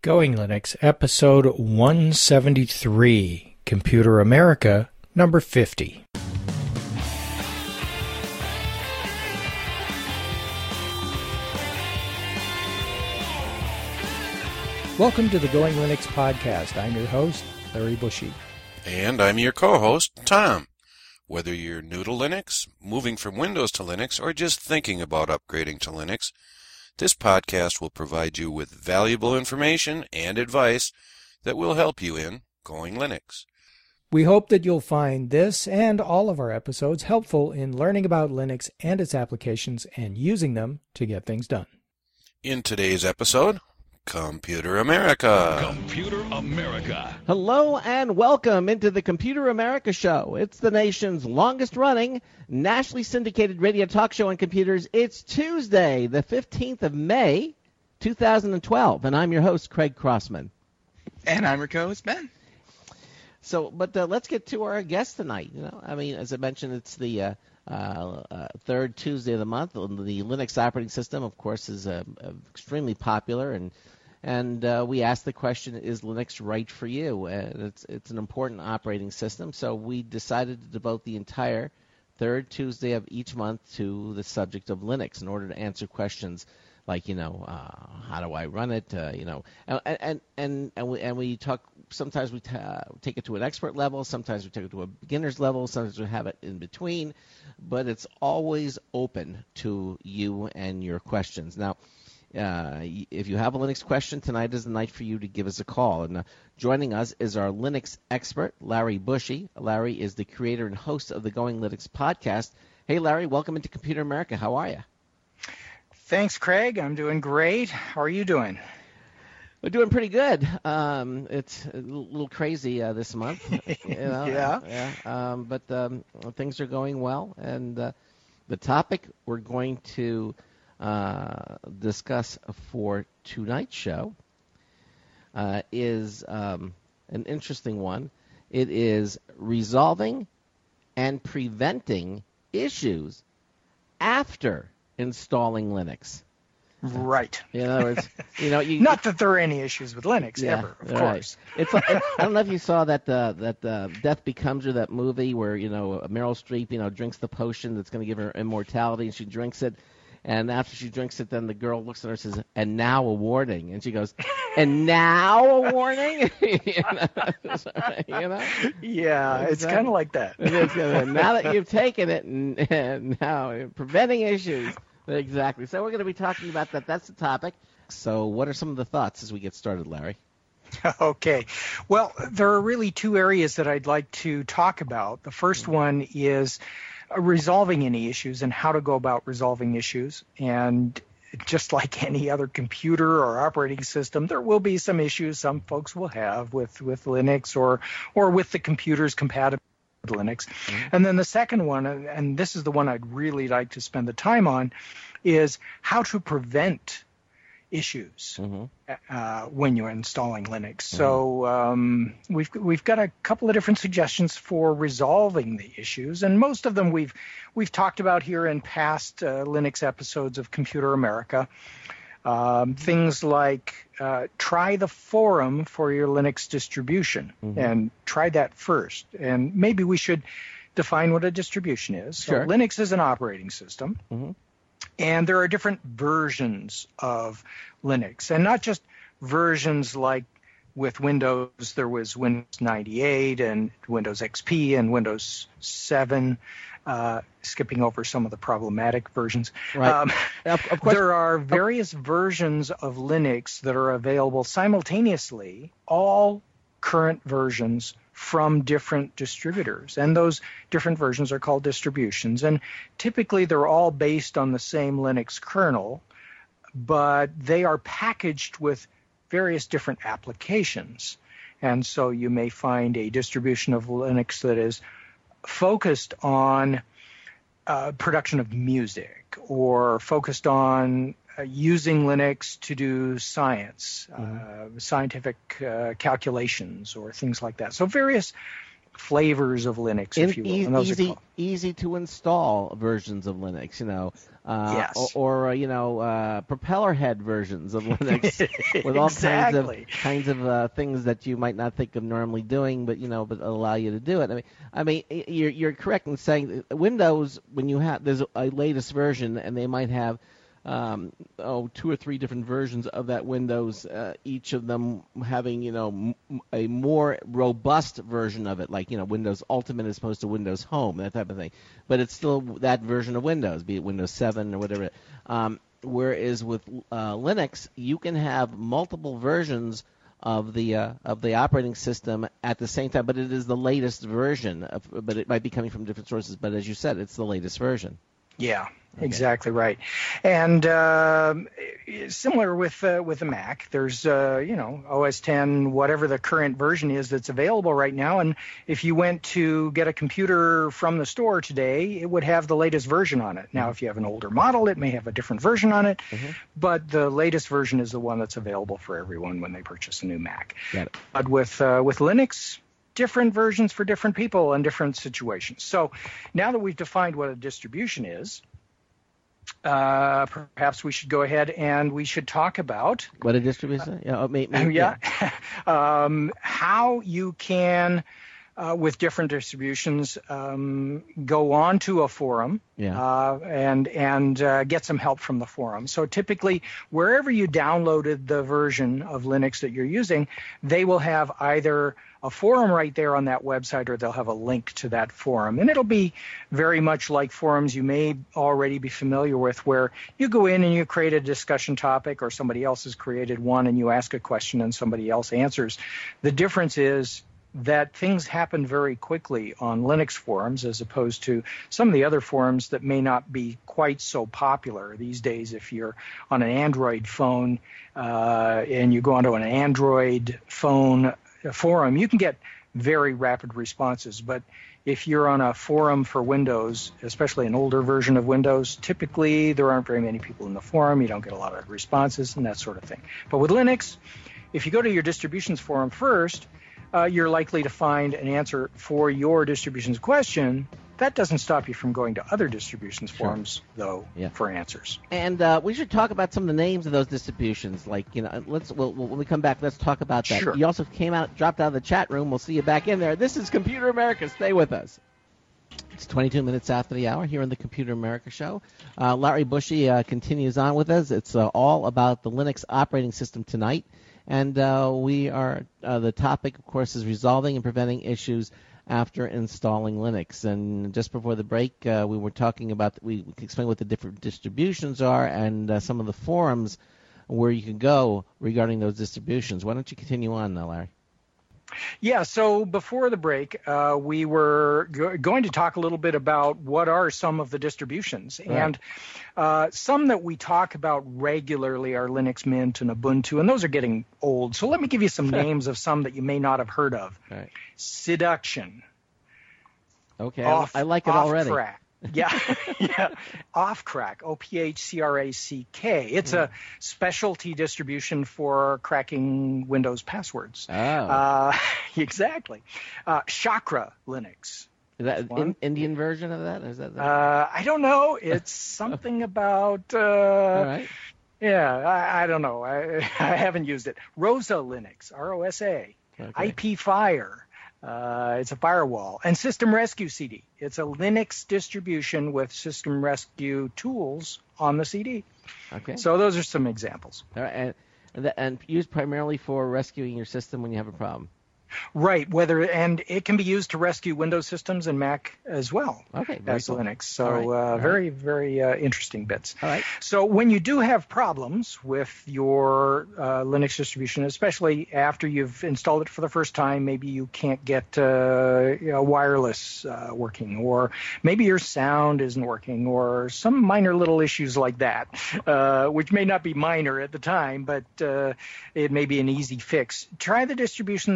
Going Linux, episode 173, Computer America, number 50. Welcome to the Going Linux podcast. I'm your host, Larry Bushy. And I'm your co-host, Tom. Whether you're new to Linux, moving from Windows to Linux, or just thinking about upgrading to Linux, this podcast will provide you with valuable information and advice that will help you in Going Linux. We hope that you'll find this and all of our episodes helpful in learning about Linux and its applications and using them to get things done. In today's episode, Computer America. Computer America. Hello and welcome into the Computer America Show. It's the nation's longest running, nationally syndicated radio talk show on computers. It's Tuesday, the 15th of May, 2012, and I'm your host, Craig Crossman. And I'm your co-host, Ben. But let's get to our guest tonight. As I mentioned, it's the third Tuesday of the month. The Linux operating system, of course, is extremely popular, and we asked the question, is Linux right for you? It's an important operating system, so we decided to devote the entire third Tuesday of each month to the subject of Linux in order to answer questions like, how do I run it? And we talk. Sometimes we take it to an expert level. Sometimes we take it to a beginner's level. Sometimes we have it in between. But it's always open to you and your questions. Now, if you have a Linux question, tonight is the night for you to give us a call. And joining us is our Linux expert, Larry Bushy. Larry is the creator and host of the Going Linux podcast. Hey, Larry, welcome into Computer America. How are you? Thanks, Craig. I'm doing great. How are you doing? We're doing pretty good. It's a little crazy this month. Yeah. But things are going well. And the topic we're going to discuss for tonight's show is an interesting one. It is resolving and preventing issues after installing Linux. Right. In other words, not that there are any issues with Linux ever, of course. It's like, I don't know if you saw that Death Becomes Her, that movie where Meryl Streep drinks the potion that's going to give her immortality, and she drinks it, and after she drinks it, then the girl looks at her and says, "And now a warning," and she goes, "And now a warning." Yeah, it's kind of like that. Now that you've taken it, and now preventing issues. Exactly. So we're going to be talking about that. That's the topic. So what are some of the thoughts as we get started, Larry? Okay. Well, there are really two areas that I'd like to talk about. The first one is resolving any issues and how to go about resolving issues. And just like any other computer or operating system, there will be some issues some folks will have with Linux or with the computer's compatibility with Linux. Mm-hmm. And then the second one, and this is the one I'd really like to spend the time on, is how to prevent issues when you're installing Linux. Mm-hmm. So we've got a couple of different suggestions for resolving the issues, and most of them we've talked about here in past Linux episodes of Computer America. Things like try the forum for your Linux distribution, and try that first. And maybe we should define what a distribution is. Sure. So Linux is an operating system, and there are different versions of Linux, and not just versions like with Windows. There was Windows 98 and Windows XP and Windows 7. Skipping over some of the problematic versions. Right. Of course. There are various versions of Linux that are available simultaneously, all current versions from different distributors. And those different versions are called distributions. And typically they're all based on the same Linux kernel, but they are packaged with various different applications. And so you may find a distribution of Linux that is focused on production of music, or focused on using Linux to do science, scientific calculations, or things like that. So various flavors of Linux, if you will. And those are easy to install versions of Linux, yes. or propeller head versions of Linux with all kinds of things that you might not think of normally doing, but allow you to do it. I mean, you're correct in saying Windows, when there's a latest version, and they might have 2 or 3 different versions of that Windows, each of them having, a more robust version of it, like, Windows Ultimate as opposed to Windows Home, that type of thing. But it's still that version of Windows, be it Windows 7 or whatever. Whereas with Linux, you can have multiple versions of the operating system at the same time, but it is the latest version. But it might be coming from different sources. But as you said, it's the latest version. Yeah, okay. Exactly right. And similar with the Mac, there's OS 10, whatever the current version is that's available right now. And if you went to get a computer from the store today, it would have the latest version on it. Now, if you have an older model, it may have a different version on it, but the latest version is the one that's available for everyone when they purchase a new Mac. Got it. But with Linux, different versions for different people and different situations. So now that we've defined what a distribution is, perhaps we should go ahead and we should talk about what a distribution is. How you can, with different distributions, go onto a forum and get some help from the forum. So typically, wherever you downloaded the version of Linux that you're using, they will have either a forum right there on that website, or they'll have a link to that forum. And it'll be very much like forums you may already be familiar with, where you go in and you create a discussion topic, or somebody else has created one, and you ask a question and somebody else answers. The difference is that things happen very quickly on Linux forums, as opposed to some of the other forums that may not be quite so popular these days. If you're on an Android phone and you go onto an Android phone forum, you can get very rapid responses. But if you're on a forum for Windows, especially an older version of Windows, typically there aren't very many people in the forum. You don't get a lot of responses and that sort of thing. But with Linux, if you go to your distributions forum first, you're likely to find an answer for your distributions question. That doesn't stop you from going to other distributions forums, though, for answers. And we should talk about some of the names of those distributions. Like, when we come back, let's talk about that. Sure. You also dropped out of the chat room. We'll see you back in there. This is Computer America. Stay with us. It's 22 minutes after the hour here on the Computer America Show. Larry Bushy continues on with us. It's all about the Linux operating system tonight. And the topic, of course, is resolving and preventing issues after installing Linux. And just before the break, we were talking about, we explained what the different distributions are and some of the forums where you can go regarding those distributions. Why don't you continue on now, Larry? Yeah, so before the break, we were going to talk a little bit about what are some of the distributions. Right. And some that we talk about regularly are Linux Mint and Ubuntu, and those are getting old. So let me give you some names of some that you may not have heard of. Right. Seduction. Okay, I like it already. Crack. Yeah. Offcrack, OPHCRACK. It's a specialty distribution for cracking Windows passwords. Oh. Exactly. Chakra Linux. Is that an Indian version of that? Is that I don't know. It's something about... All right. Yeah, I don't know. I haven't used it. Rosa Linux, ROSA. Okay. IP Fire. It's a firewall. And System Rescue CD. It's a Linux distribution with System Rescue tools on the CD. Okay. So those are some examples. All right. And used primarily for rescuing your system when you have a problem. Right. And it can be used to rescue Windows systems and Mac as well. Okay. As cool. Linux. So very, very interesting bits. All right. So when you do have problems with your Linux distribution, especially after you've installed it for the first time, maybe you can't get wireless working, or maybe your sound isn't working, or some minor little issues like that, which may not be minor at the time, but it may be an easy fix. Try the distributions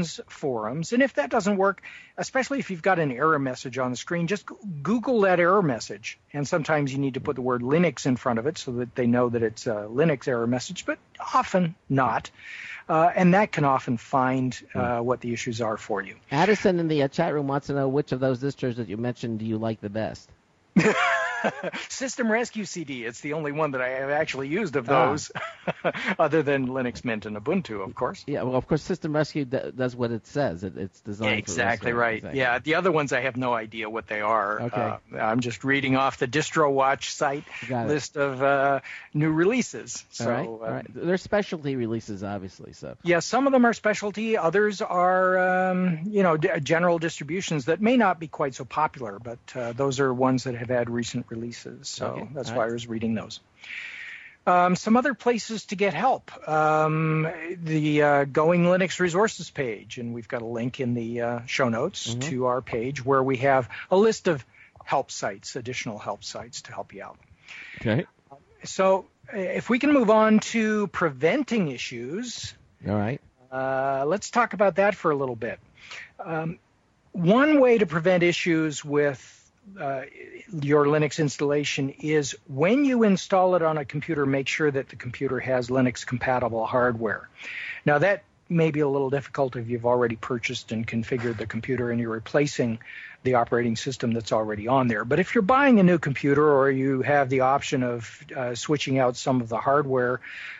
forums. And if that doesn't work, especially if you've got an error message on the screen, just Google that error message. And sometimes you need to put the word Linux in front of it so that they know that it's a Linux error message, but often not. And that can often find what the issues are for you. Addison in the chat room wants to know which of those distros that you mentioned do you like the best? System Rescue CD. It's the only one that I have actually used of those, other than Linux Mint and Ubuntu, of course. Yeah, well, of course, System Rescue does what it says. It's designed exactly for right. Exactly. Yeah, the other ones I have no idea what they are. Okay. I'm just reading off the DistroWatch site list of new releases. So, all right. They're specialty releases, obviously. So yeah, some of them are specialty. Others are, general distributions that may not be quite so popular, but those are ones that have had recent releases. So that's why I was reading those. Some other places to get help. The Going Linux Resources page, and we've got a link in the show notes to our page where we have a list of help sites, additional help sites to help you out. Okay. So if we can move on to preventing issues. All right. Let's talk about that for a little bit. One way to prevent issues with your Linux installation is when you install it on a computer, make sure that the computer has Linux compatible hardware. Now that may be a little difficult if you've already purchased and configured the computer and you're replacing the operating system that's already on there. But if you're buying a new computer or you have the option of switching out some of the hardware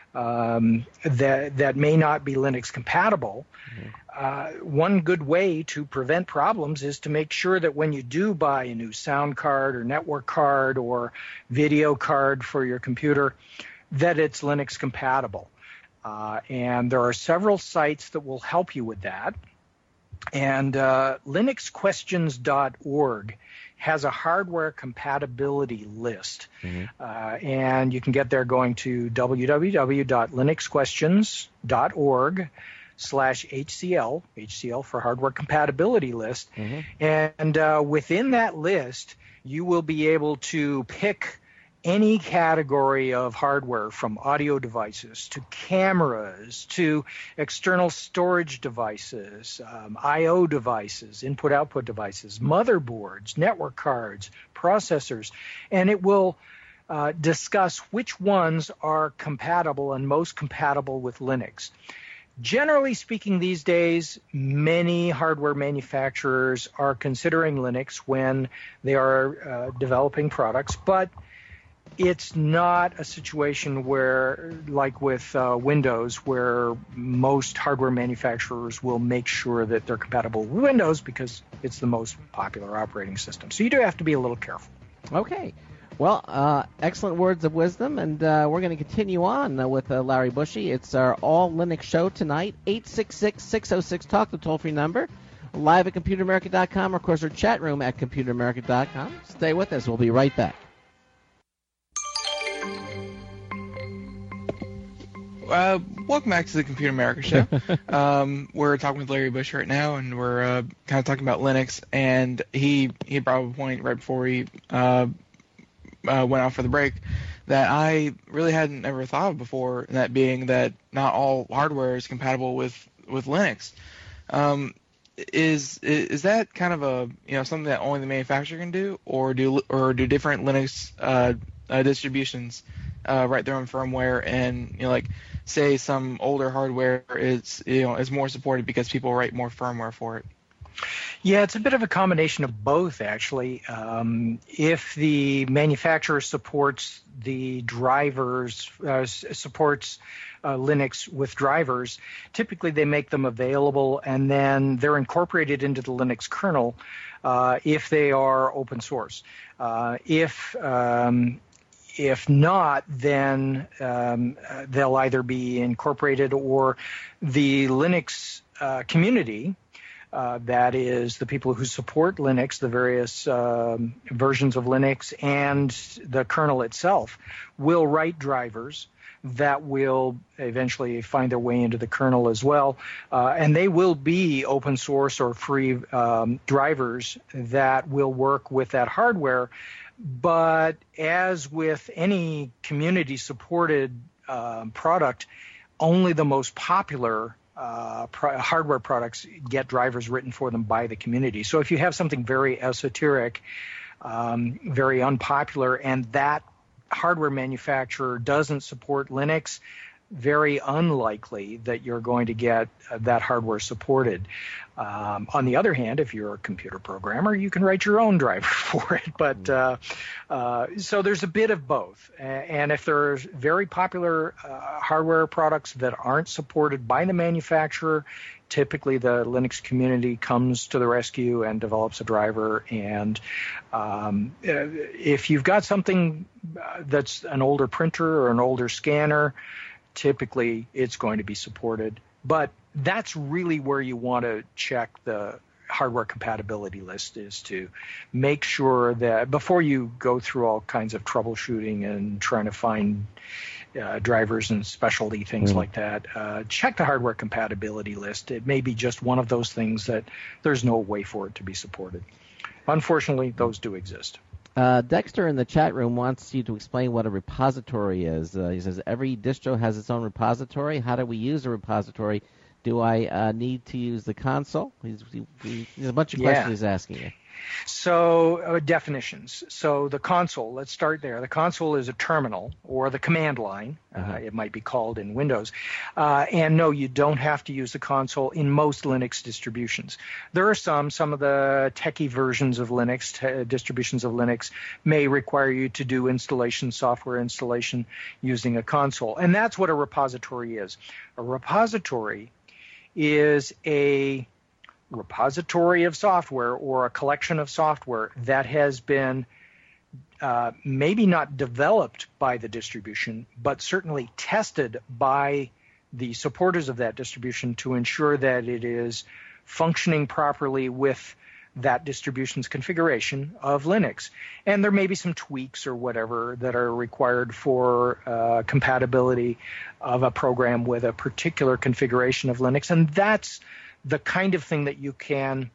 that may not be Linux compatible, one good way to prevent problems is to make sure that when you do buy a new sound card or network card or video card for your computer, that it's Linux compatible. And there are several sites that will help you with that. And linuxquestions.org has a hardware compatibility list. And you can get there going to www.linuxquestions.org/HCL, HCL for hardware compatibility list. And within that list, you will be able to pick any category of hardware, from audio devices to cameras to external storage devices, I/O devices, input-output devices, motherboards, network cards, processors, and it will discuss which ones are compatible and most compatible with Linux. Generally speaking, these days, many hardware manufacturers are considering Linux when they are developing products, but it's not a situation where, like with Windows, where most hardware manufacturers will make sure that they're compatible with Windows because it's the most popular operating system. So you do have to be a little careful. Okay. Well, excellent words of wisdom, and we're going to continue on with Larry Bushy. It's our All Linux show tonight, 866-606-TALK, the toll-free number, live at ComputerAmerica.com, or, of course, our chat room at ComputerAmerica.com. Stay with us. We'll be right back. Welcome back to the Computer America show. We're talking with Larry Bush right now, and we're kind of talking about Linux. And he brought up a point right before we went out for the break that I really hadn't ever thought of before, and that being that not all hardware is compatible with Linux. Is that kind of a something that only the manufacturer can do, or do different Linux distributions write their own firmware, and like say some older hardware is more supported because people write more firmware for it? Yeah, it's a bit of a combination of both, actually. If the manufacturer supports the drivers, supports Linux with drivers, typically they make them available and then they're incorporated into the Linux kernel if they are open source. If not, then they'll either be incorporated, or the Linux community, that is the people who support Linux, the various versions of Linux and the kernel itself, will write drivers that will eventually find their way into the kernel as well. And they will be open source or free drivers that will work with that hardware. But as with any community-supported product, only the most popular hardware products get drivers written for them by the community. So if you have something very esoteric, very unpopular, and that hardware manufacturer doesn't support Linux, very unlikely that you're going to get that hardware supported. On the other hand, if you're a computer programmer, you can write your own driver for it. But so there's a bit of both. And if there's very popular hardware products that aren't supported by the manufacturer, typically the Linux community comes to the rescue and develops a driver. And if you've got something that's an older printer or an older scanner, typically it's going to be supported. But that's really where you want to check the hardware compatibility list, is to make sure that before you go through all kinds of troubleshooting and trying to find drivers and specialty things like that, check the hardware compatibility list. It may be just one of those things that there's no way for it to be supported. Unfortunately, those do exist. Dexter in the chat room wants you to explain what a repository is. He says, every distro has its own repository. How do we use a repository? Do I need to use the console? There's a bunch of questions he's asking you. So definitions. So the console, let's start there. The console is a terminal or the command line. It might be called in Windows. And no, you don't have to use the console in most Linux distributions. There are some of the techie versions of Linux, distributions of Linux, may require you to do software installation using a console. And that's what a repository is. A repository is a repository of software or a collection of software that has been maybe not developed by the distribution, but certainly tested by the supporters of that distribution to ensure that it is functioning properly with that distribution's configuration of Linux. And there may be some tweaks or whatever that are required for compatibility of a program with a particular configuration of Linux. And that's the kind of thing that you can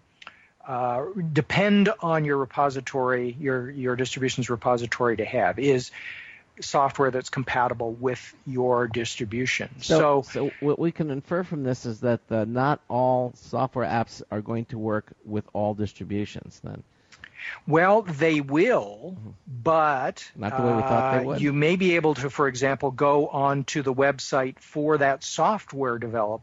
depend on your repository, your distribution's repository to have, is software that's compatible with your distribution. So what we can infer from this is that not all software apps are going to work with all distributions then. Well, they will, but not the way we thought they would. You may be able to, for example, go onto the website for that software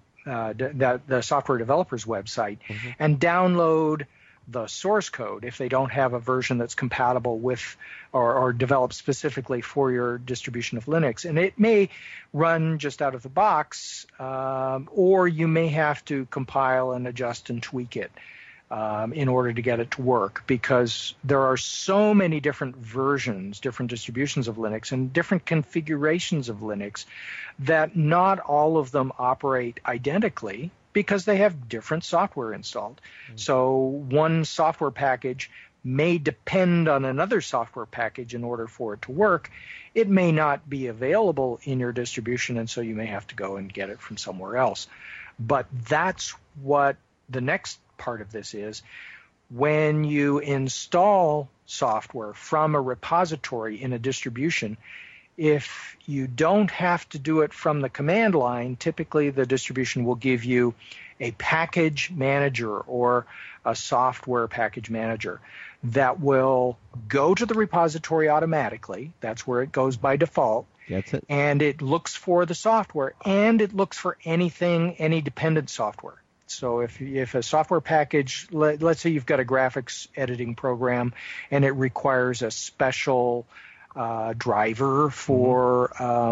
the software developer's website and download the source code if they don't have a version that's compatible with or developed specifically for your distribution of Linux. And it may run just out of the box, or you may have to compile and adjust and tweak it in order to get it to work, because there are so many different versions, different distributions of Linux, and different configurations of Linux that not all of them operate identically because they have different software installed. So one software package may depend on another software package in order for it to work. It may not be available in your distribution, and so you may have to go and get it from somewhere else. But that's what the next part of this is. When you install software from a repository in a distribution, if you don't have to do it from the command line, typically the distribution will give you a package manager or a software package manager that will go to the repository automatically. That's where it goes by default. That's it. And it looks for the software, and it looks for any dependent software. So if a software package, let's say you've got a graphics editing program and it requires a special driver for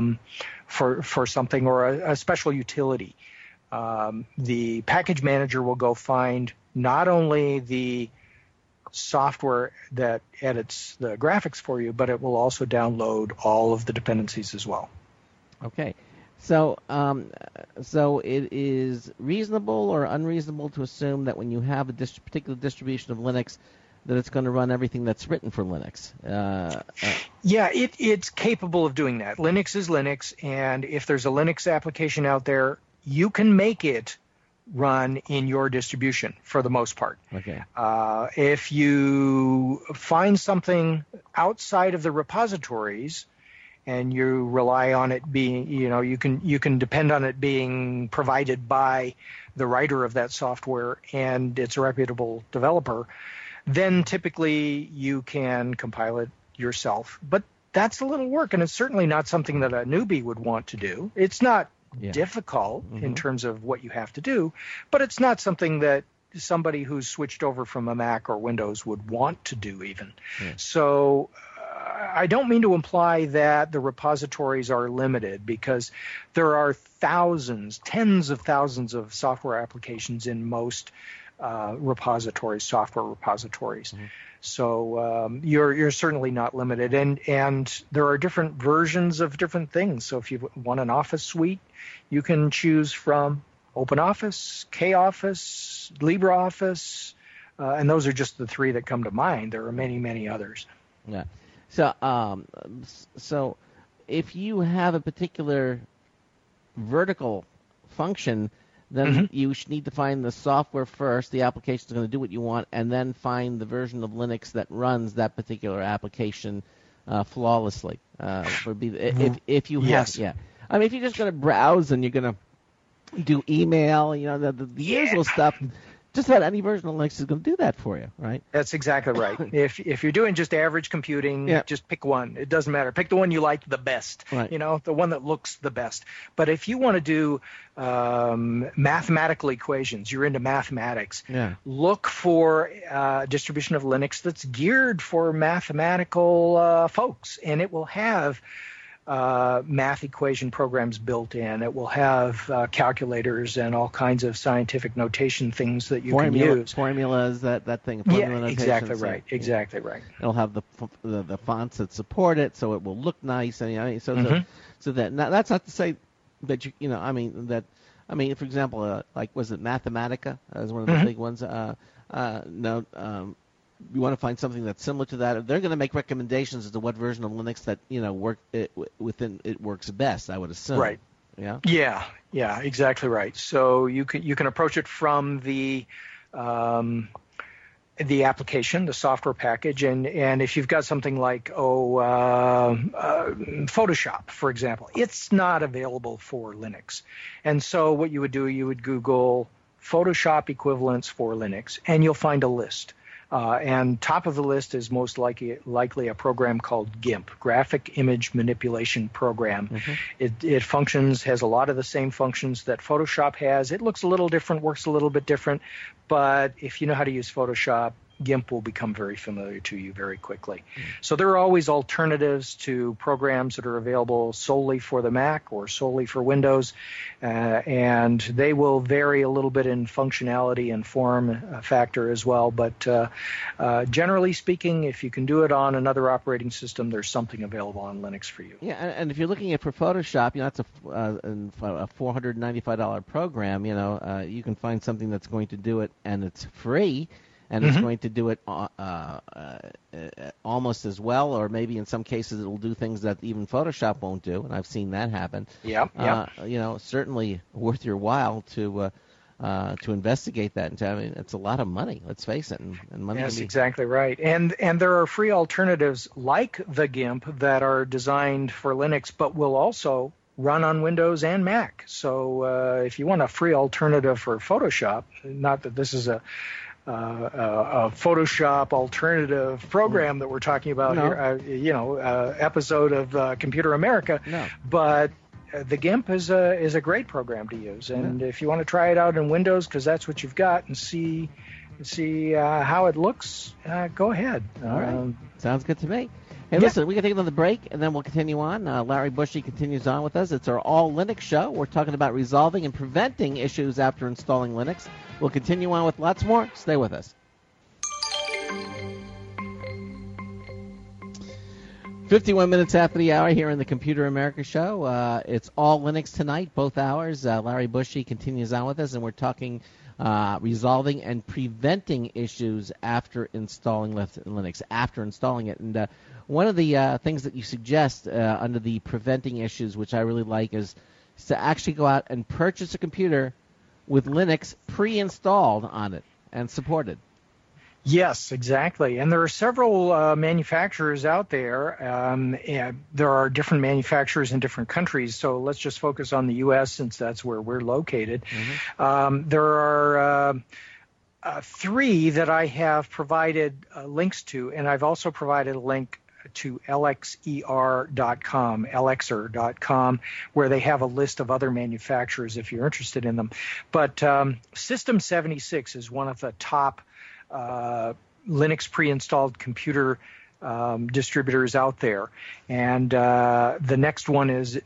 something, or a special utility, the package manager will go find not only the software that edits the graphics for you, but it will also download all of the dependencies as well. Okay. So it is reasonable or unreasonable to assume that when you have a particular distribution of Linux, that it's going to run everything that's written for Linux? Yeah, it's capable of doing that. Linux is Linux, and if there's a Linux application out there, you can make it run in your distribution for the most part. Okay. If you find something outside of the repositories and you rely on it being, you can depend on it being provided by the writer of that software and it's a reputable developer, then typically you can compile it yourself. But that's a little work, and it's certainly not something that a newbie would want to do. It's not difficult in terms of what you have to do, but it's not something that somebody who's switched over from a Mac or Windows would want to do even. So I don't mean to imply that the repositories are limited, because there are thousands, tens of thousands of software applications in most repositories, software repositories. So you're certainly not limited, and there are different versions of different things. So if you want an Office suite, you can choose from OpenOffice, KOffice, LibreOffice, and those are just the three that come to mind. There are many, many others. Yeah. So if you have a particular vertical function, then you need to find the software first. The application is going to do what you want, and then find the version of Linux that runs that particular application flawlessly. Would be if you have, I mean, if you're just going to browse and you're going to do email, the usual stuff. Just about any version of Linux is going to do that for you, right? That's exactly right. If you're doing just average computing, just pick one. It doesn't matter. Pick the one you like the best, right. The one that looks the best. But if you want to do mathematical equations, you're into mathematics, look for a distribution of Linux that's geared for mathematical folks, and it will have math equation programs built in. It will have calculators and all kinds of scientific notation things that you can use. Formulas, that thing. Formula exactly right. Exactly right. It'll have the fonts that support it, so it will look nice. And so that now, that's not to say that for example, was it Mathematica? As one of the big ones. You want to find something that's similar to that. They're going to make recommendations as to what version of Linux that it works best, I would assume. Right. Yeah. Yeah. Exactly right. So you can approach it from the application, the software package, and if you've got something like Photoshop, for example, it's not available for Linux, and so what you would do, you would Google Photoshop equivalents for Linux, and you'll find a list. And top of the list is most likely a program called GIMP, Graphic Image Manipulation Program. It has a lot of the same functions that Photoshop has. It looks a little different, works a little bit different, but if you know how to use Photoshop, GIMP will become very familiar to you very quickly. So there are always alternatives to programs that are available solely for the Mac or solely for Windows, and they will vary a little bit in functionality and form factor as well. But generally speaking, if you can do it on another operating system, there's something available on Linux for you. Yeah, and if you're looking at for Photoshop, that's a $495 program. You can find something that's going to do it, and it's free. And it's going to do it almost as well, or maybe in some cases it will do things that even Photoshop won't do, and I've seen that happen. Certainly worth your while to investigate that. I mean, it's a lot of money. Let's face it. And money. Yes, exactly right. And there are free alternatives like the GIMP that are designed for Linux, but will also run on Windows and Mac. So if you want a free alternative for Photoshop, not that this is a Photoshop alternative program that we're talking about here, episode of Computer America. No. But the GIMP is a great program to use, and if you want to try it out in Windows, because that's what you've got, and see how it looks, go ahead. All right. Sounds good to me. Hey, listen, we can take another break, and then we'll continue on. Larry Bushy continues on with us. It's our All Linux show. We're talking about resolving and preventing issues after installing Linux. We'll continue on with lots more. Stay with us. 51 minutes after the hour here in the Computer America show. It's All Linux tonight, both hours. Larry Bushy continues on with us, and we're talking resolving and preventing issues after installing Linux, after installing it. And one of the things that you suggest under the preventing issues, which I really like, is to actually go out and purchase a computer with Linux pre-installed on it and supported. Yes, exactly. And there are several manufacturers out there. And there are different manufacturers in different countries. So let's just focus on the U.S. since that's where we're located. There are 3 that I have provided links to, and I've also provided a link to lxer.com, where they have a list of other manufacturers if you're interested in them. But System 76 is one of the top Linux pre-installed computer distributors out there. And the next one is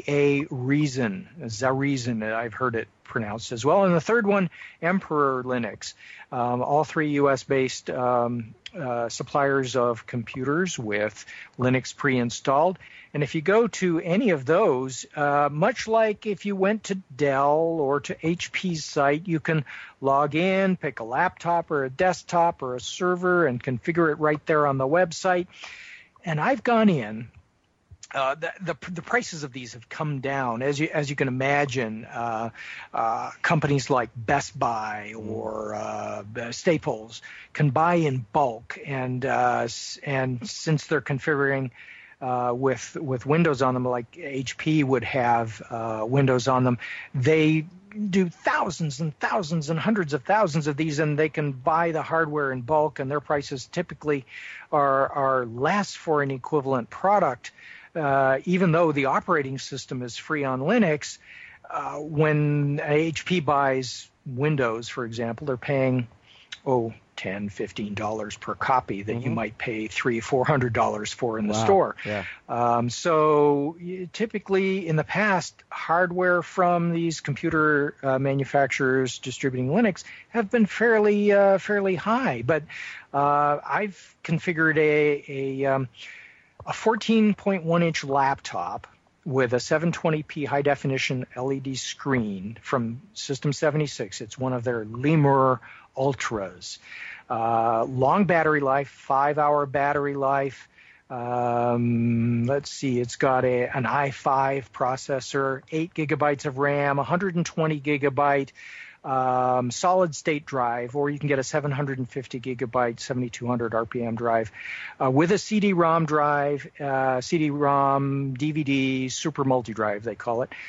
Zareason, I've heard it pronounced as well. And the third one, Emperor Linux. All 3 U.S.-based suppliers of computers with Linux pre-installed. And if you go to any of those, much like if you went to Dell or to HP's site, you can log in, pick a laptop or a desktop or a server and configure it right there on the website. And I've gone in. The prices of these have come down, as you can imagine. Companies like Best Buy or Staples can buy in bulk, and since they're configuring with Windows on them, like HP would have Windows on them, they do thousands and thousands and hundreds of thousands of these, and they can buy the hardware in bulk, and their prices typically are less for an equivalent product. Even though the operating system is free on Linux, when HP buys Windows, for example, they're paying $10, $15 per copy that you might pay $300-$400 for in the store. Yeah. So typically in the past, hardware from these computer manufacturers distributing Linux have been fairly high. But I've configured a 14.1-inch laptop with a 720p high-definition LED screen from System 76. It's one of their Lemur Ultras. Long battery life, 5-hour battery life. Let's see, it's got an i5 processor, 8 gigabytes of RAM, 120 gigabyte solid state drive, or you can get a 750 gigabyte 7200 RPM drive with a CD-ROM drive, CD-ROM DVD super multi-drive they call it,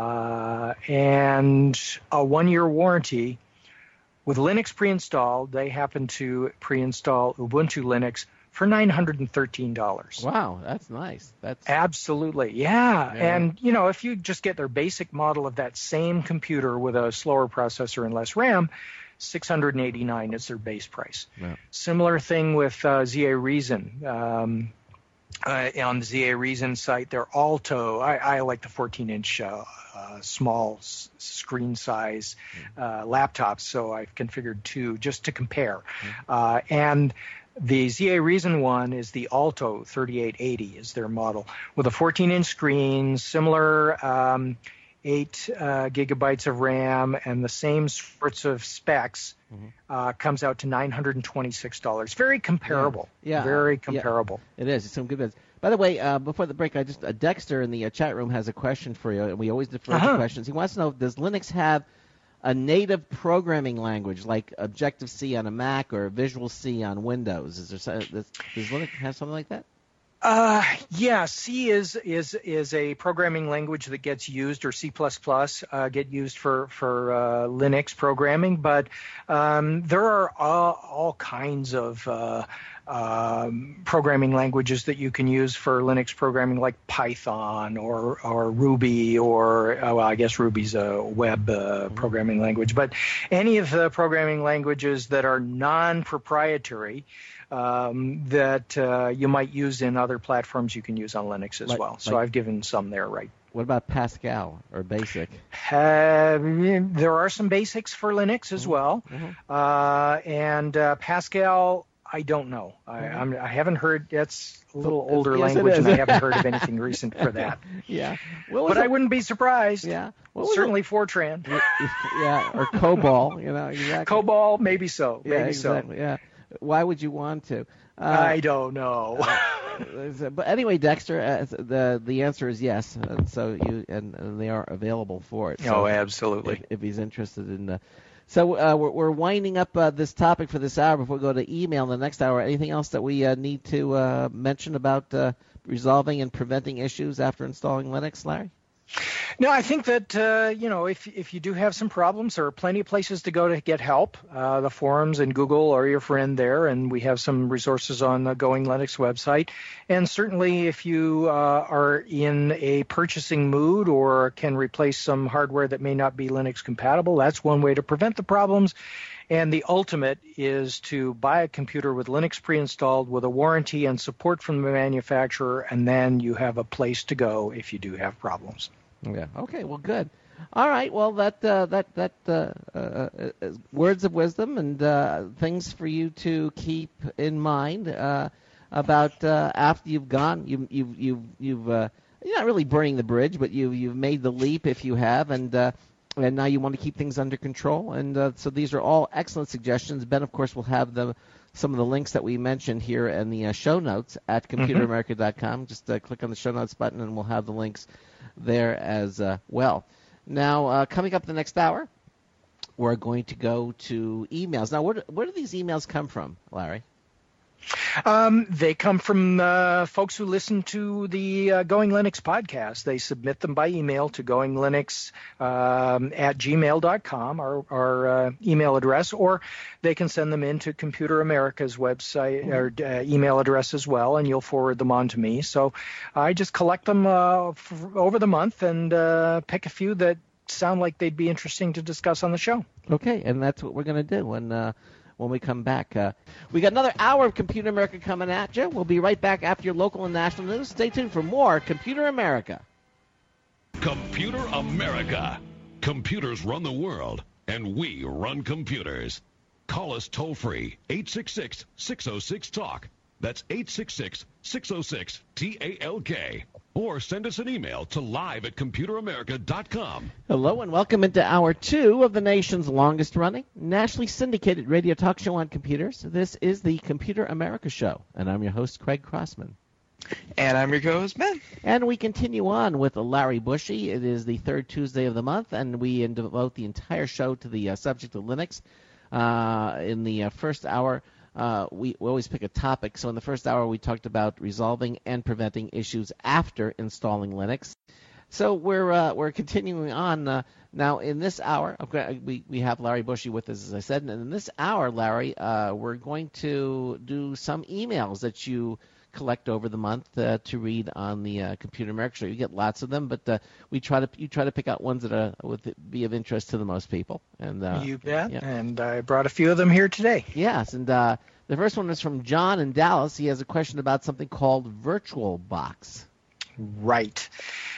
and a 1-year warranty. With Linux pre-installed, they happen to pre-install Ubuntu Linux for $913. Wow, that's nice. That's absolutely, yeah. And if you just get their basic model of that same computer with a slower processor and less RAM, $689 is their base price. Yeah. Similar thing with Zareason. On the Zareason site, their Alto. I like the 14-inch small screen size laptops, so I've configured 2 just to compare. And the Zareason one is the Alto 3880 is their model with a 14-inch screen, similar 8 gigabytes of RAM, and the same sorts of specs. Comes out to $926. Very comparable. Yeah. Very comparable. Yeah, it is. It's some good bits. By the way, before the break, Dexter in the chat room has a question for you, and we always defer to questions. He wants to know, does Linux have a native programming language like Objective-C on a Mac or Visual C on Windows? Does Linux have something like that? Yeah, C is a programming language that gets used, or C++ get used for Linux programming, but there are all kinds of programming languages that you can use for Linux programming, like Python or Ruby, or I guess Ruby's a web programming language, but any of the programming languages that are non-proprietary that you might use in other platforms, you can use on Linux as well. So I've given some there, right? What about Pascal or BASIC? There are some basics for Linux as well, and Pascal, I don't know. I haven't heard. That's a little older language, and I haven't heard of anything recent for that. Yeah, but I wouldn't be surprised. Yeah, certainly Fortran. Yeah, or COBOL. Exactly. COBOL, maybe so. Yeah, exactly. Yeah. Why would you want to? I don't know. But anyway, Dexter, the answer is yes. So and they are available for it. So absolutely. If he's interested in. So we're winding up this topic for this hour before we go to email in the next hour. Anything else that we need to mention about resolving and preventing issues after installing Linux, Larry? No, I think that, if you do have some problems, there are plenty of places to go to get help. The forums and Google are your friend there, and we have some resources on the Going Linux website. And certainly if you are in a purchasing mood or can replace some hardware that may not be Linux compatible, that's one way to prevent the problems. And the ultimate is to buy a computer with Linux pre-installed with a warranty and support from the manufacturer, and then you have a place to go if you do have problems. Yeah. Okay. Well, good. All right. Well, that words of wisdom and things for you to keep in mind about after you've gone. You're not really burning the bridge, but you've made the leap if you have, and now you want to keep things under control. And so these are all excellent suggestions. Ben, of course, will have some of the links that we mentioned here in the show notes at computeramerica.com. Just click on the show notes button, and we'll have the links there as well. Now, coming up the next hour, we're going to go to emails. Now, where do these emails come from, Larry? They come from folks who listen to the Going Linux podcast. They submit them by email to goinglinux at gmail.com, our email address, or they can send them into Computer America's website or email address as well, and you'll forward them on to me. So I just collect them over the month and pick a few that sound like they'd be interesting to discuss on the show. Okay, and that's what we're going to do when we come back. We got another hour of Computer America coming at you. We'll be right back after your local and national news. Stay tuned for more Computer America. Computer America. Computers run the world, and we run computers. Call us toll-free, 866-606-TALK. That's 866-606-TALK. Or send us an email to live@computeramerica.com. Hello and welcome into Hour 2 of the nation's longest-running, nationally syndicated radio talk show on computers. This is the Computer America Show, and I'm your host, Craig Crossman. And I'm your co-host, Ben. And we continue on with Larry Bushy. It is the third Tuesday of the month, and we devote the entire show to the subject of Linux. In the first hour, we always pick a topic. So in the first hour, we talked about resolving and preventing issues after installing Linux. So we're continuing on now. In this hour, we have Larry Bushy with us, as I said. And in this hour, Larry, we're going to do some emails that you collect over the month to read on the Computer America Show. You get lots of them, but you try to pick out ones that would be of interest to the most people. And you bet. Yeah. And I brought a few of them here today. Yes, and the first one is from John in Dallas. He has a question about something called VirtualBox. Right.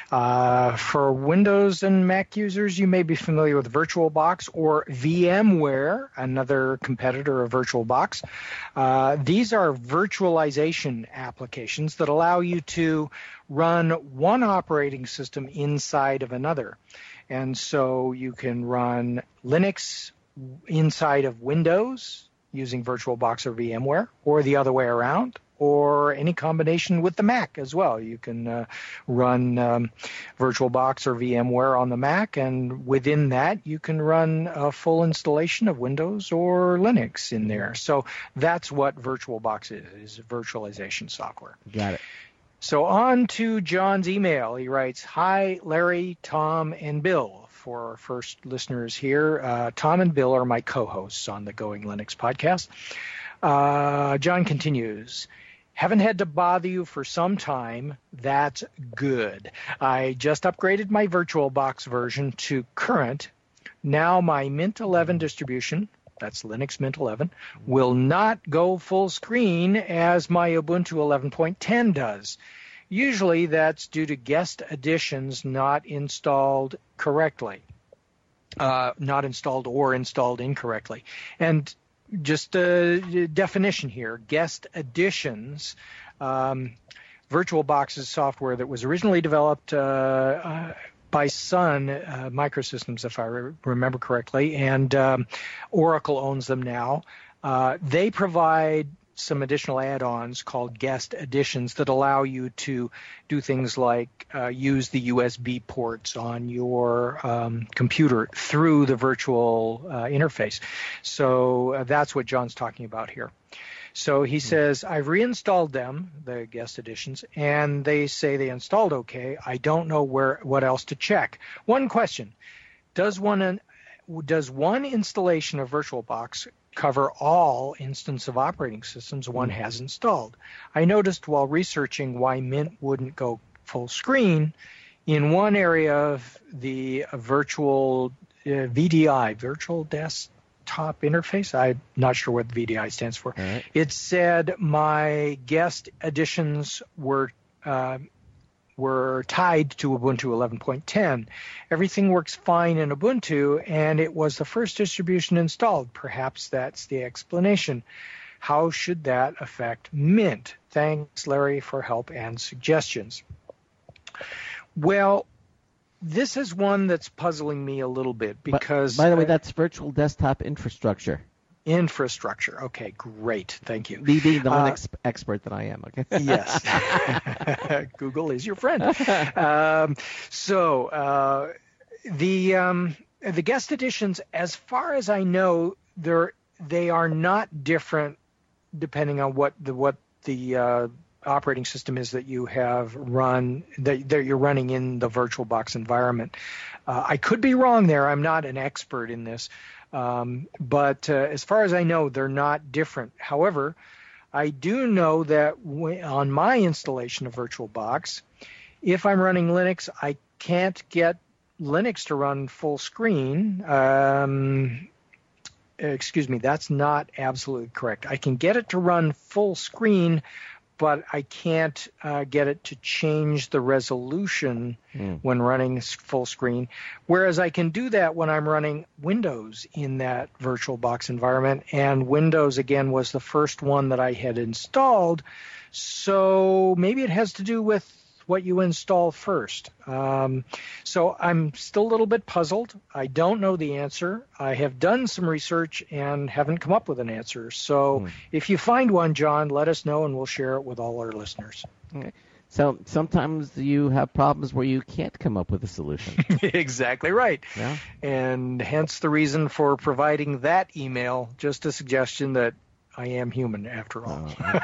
For Windows and Mac users, you may be familiar with VirtualBox or VMware, another competitor of VirtualBox. These are virtualization applications that allow you to run one operating system inside of another. And so you can run Linux inside of Windows using VirtualBox or VMware, or the other way around, or any combination with the Mac as well. You can run VirtualBox or VMware on the Mac, and within that you can run a full installation of Windows or Linux in there. So that's what VirtualBox is virtualization software. Got it. So on to John's email. He writes, "Hi, Larry, Tom, and Bill." For our first listeners here, Tom and Bill are my co-hosts on the Going Linux podcast. John continues, "Haven't had to bother you for some time. That's good. I just upgraded my VirtualBox version to current. Now my Mint 11 distribution, that's Linux Mint 11, will not go full screen as my Ubuntu 11.10 does. Usually that's due to guest additions not installed correctly, not installed or installed incorrectly." And just a definition here, guest additions, VirtualBox is software that was originally developed by Sun Microsystems, if I remember correctly, and Oracle owns them now. They provide some additional add-ons called guest editions that allow you to do things like use the USB ports on your computer through the virtual interface. So that's what John's talking about here. So he says, I've reinstalled them, the guest editions, and they say they installed okay. I don't know what else to check. One question, does one installation of VirtualBox cover all instances of operating systems one has installed? I noticed while researching why Mint wouldn't go full screen, in one area of the virtual VDI, Virtual Desktop Interface, I'm not sure what the VDI stands for. Right. It said my guest editions were tied to Ubuntu 11.10. Everything works fine in Ubuntu, and it was the first distribution installed. Perhaps that's the explanation. How should that affect Mint? Thanks, Larry, for help and suggestions. Well, this is one that's puzzling me a little bit because... By the way, that's virtual desktop infrastructure. Infrastructure. Okay, great. Thank you. Me being the Linux expert that I am. Okay. Yes. Google is your friend. The guest editions, as far as I know, they are not different depending on what the operating system is that you have run, that you're running in the VirtualBox environment. I could be wrong there. I'm not an expert in this. But as far as I know, they're not different. However, I do know that on my installation of VirtualBox, if I'm running Linux, I can't get Linux to run full screen. Excuse me, that's not absolutely correct. I can get it to run full screen, but I can't get it to change the resolution when running full screen, whereas I can do that when I'm running Windows in that VirtualBox environment, and Windows, again, was the first one that I had installed, so maybe it has to do with what you install first. So I'm still a little bit puzzled. I don't know the answer. I have done some research and haven't come up with an answer. So if you find one, John, let us know and we'll share it with all our listeners. Okay. So sometimes you have problems where you can't come up with a solution. Exactly right. Yeah. And hence the reason for providing that email, just a suggestion that I am human after all.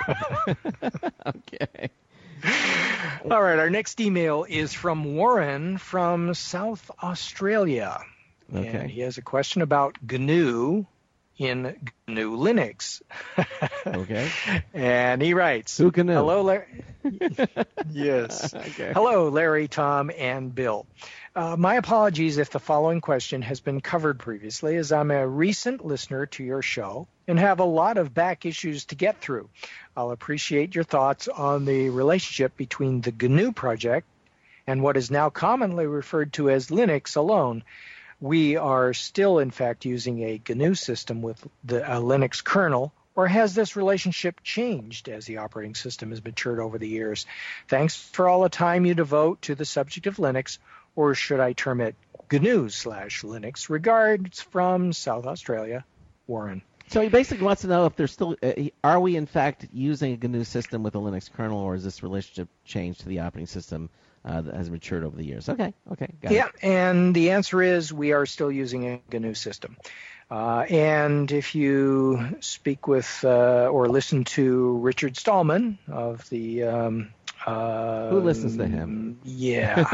Okay. All right, our next email is from Warren from South Australia. Okay. And he has a question about GNU in GNU Linux. Okay. And he writes, Who GNU? Hello, Larry. Yes. Okay. Hello, Larry, Tom, and Bill. My apologies if the following question has been covered previously, as I'm a recent listener to your show and have a lot of back issues to get through. I'll appreciate your thoughts on the relationship between the GNU project and what is now commonly referred to as Linux alone. We are still, in fact, using a GNU system with the Linux kernel, or has this relationship changed as the operating system has matured over the years? Thanks for all the time you devote to the subject of Linux, or should I term it GNU/Linux? Regards from South Australia, Warren. So he basically wants to know if there's still, are we in fact using a GNU system with a Linux kernel, or is this relationship changed to the operating system that has matured over the years? Okay, got it. And the answer is we are still using a GNU system. And if you speak with or listen to Richard Stallman of the... who listens to him? Yeah.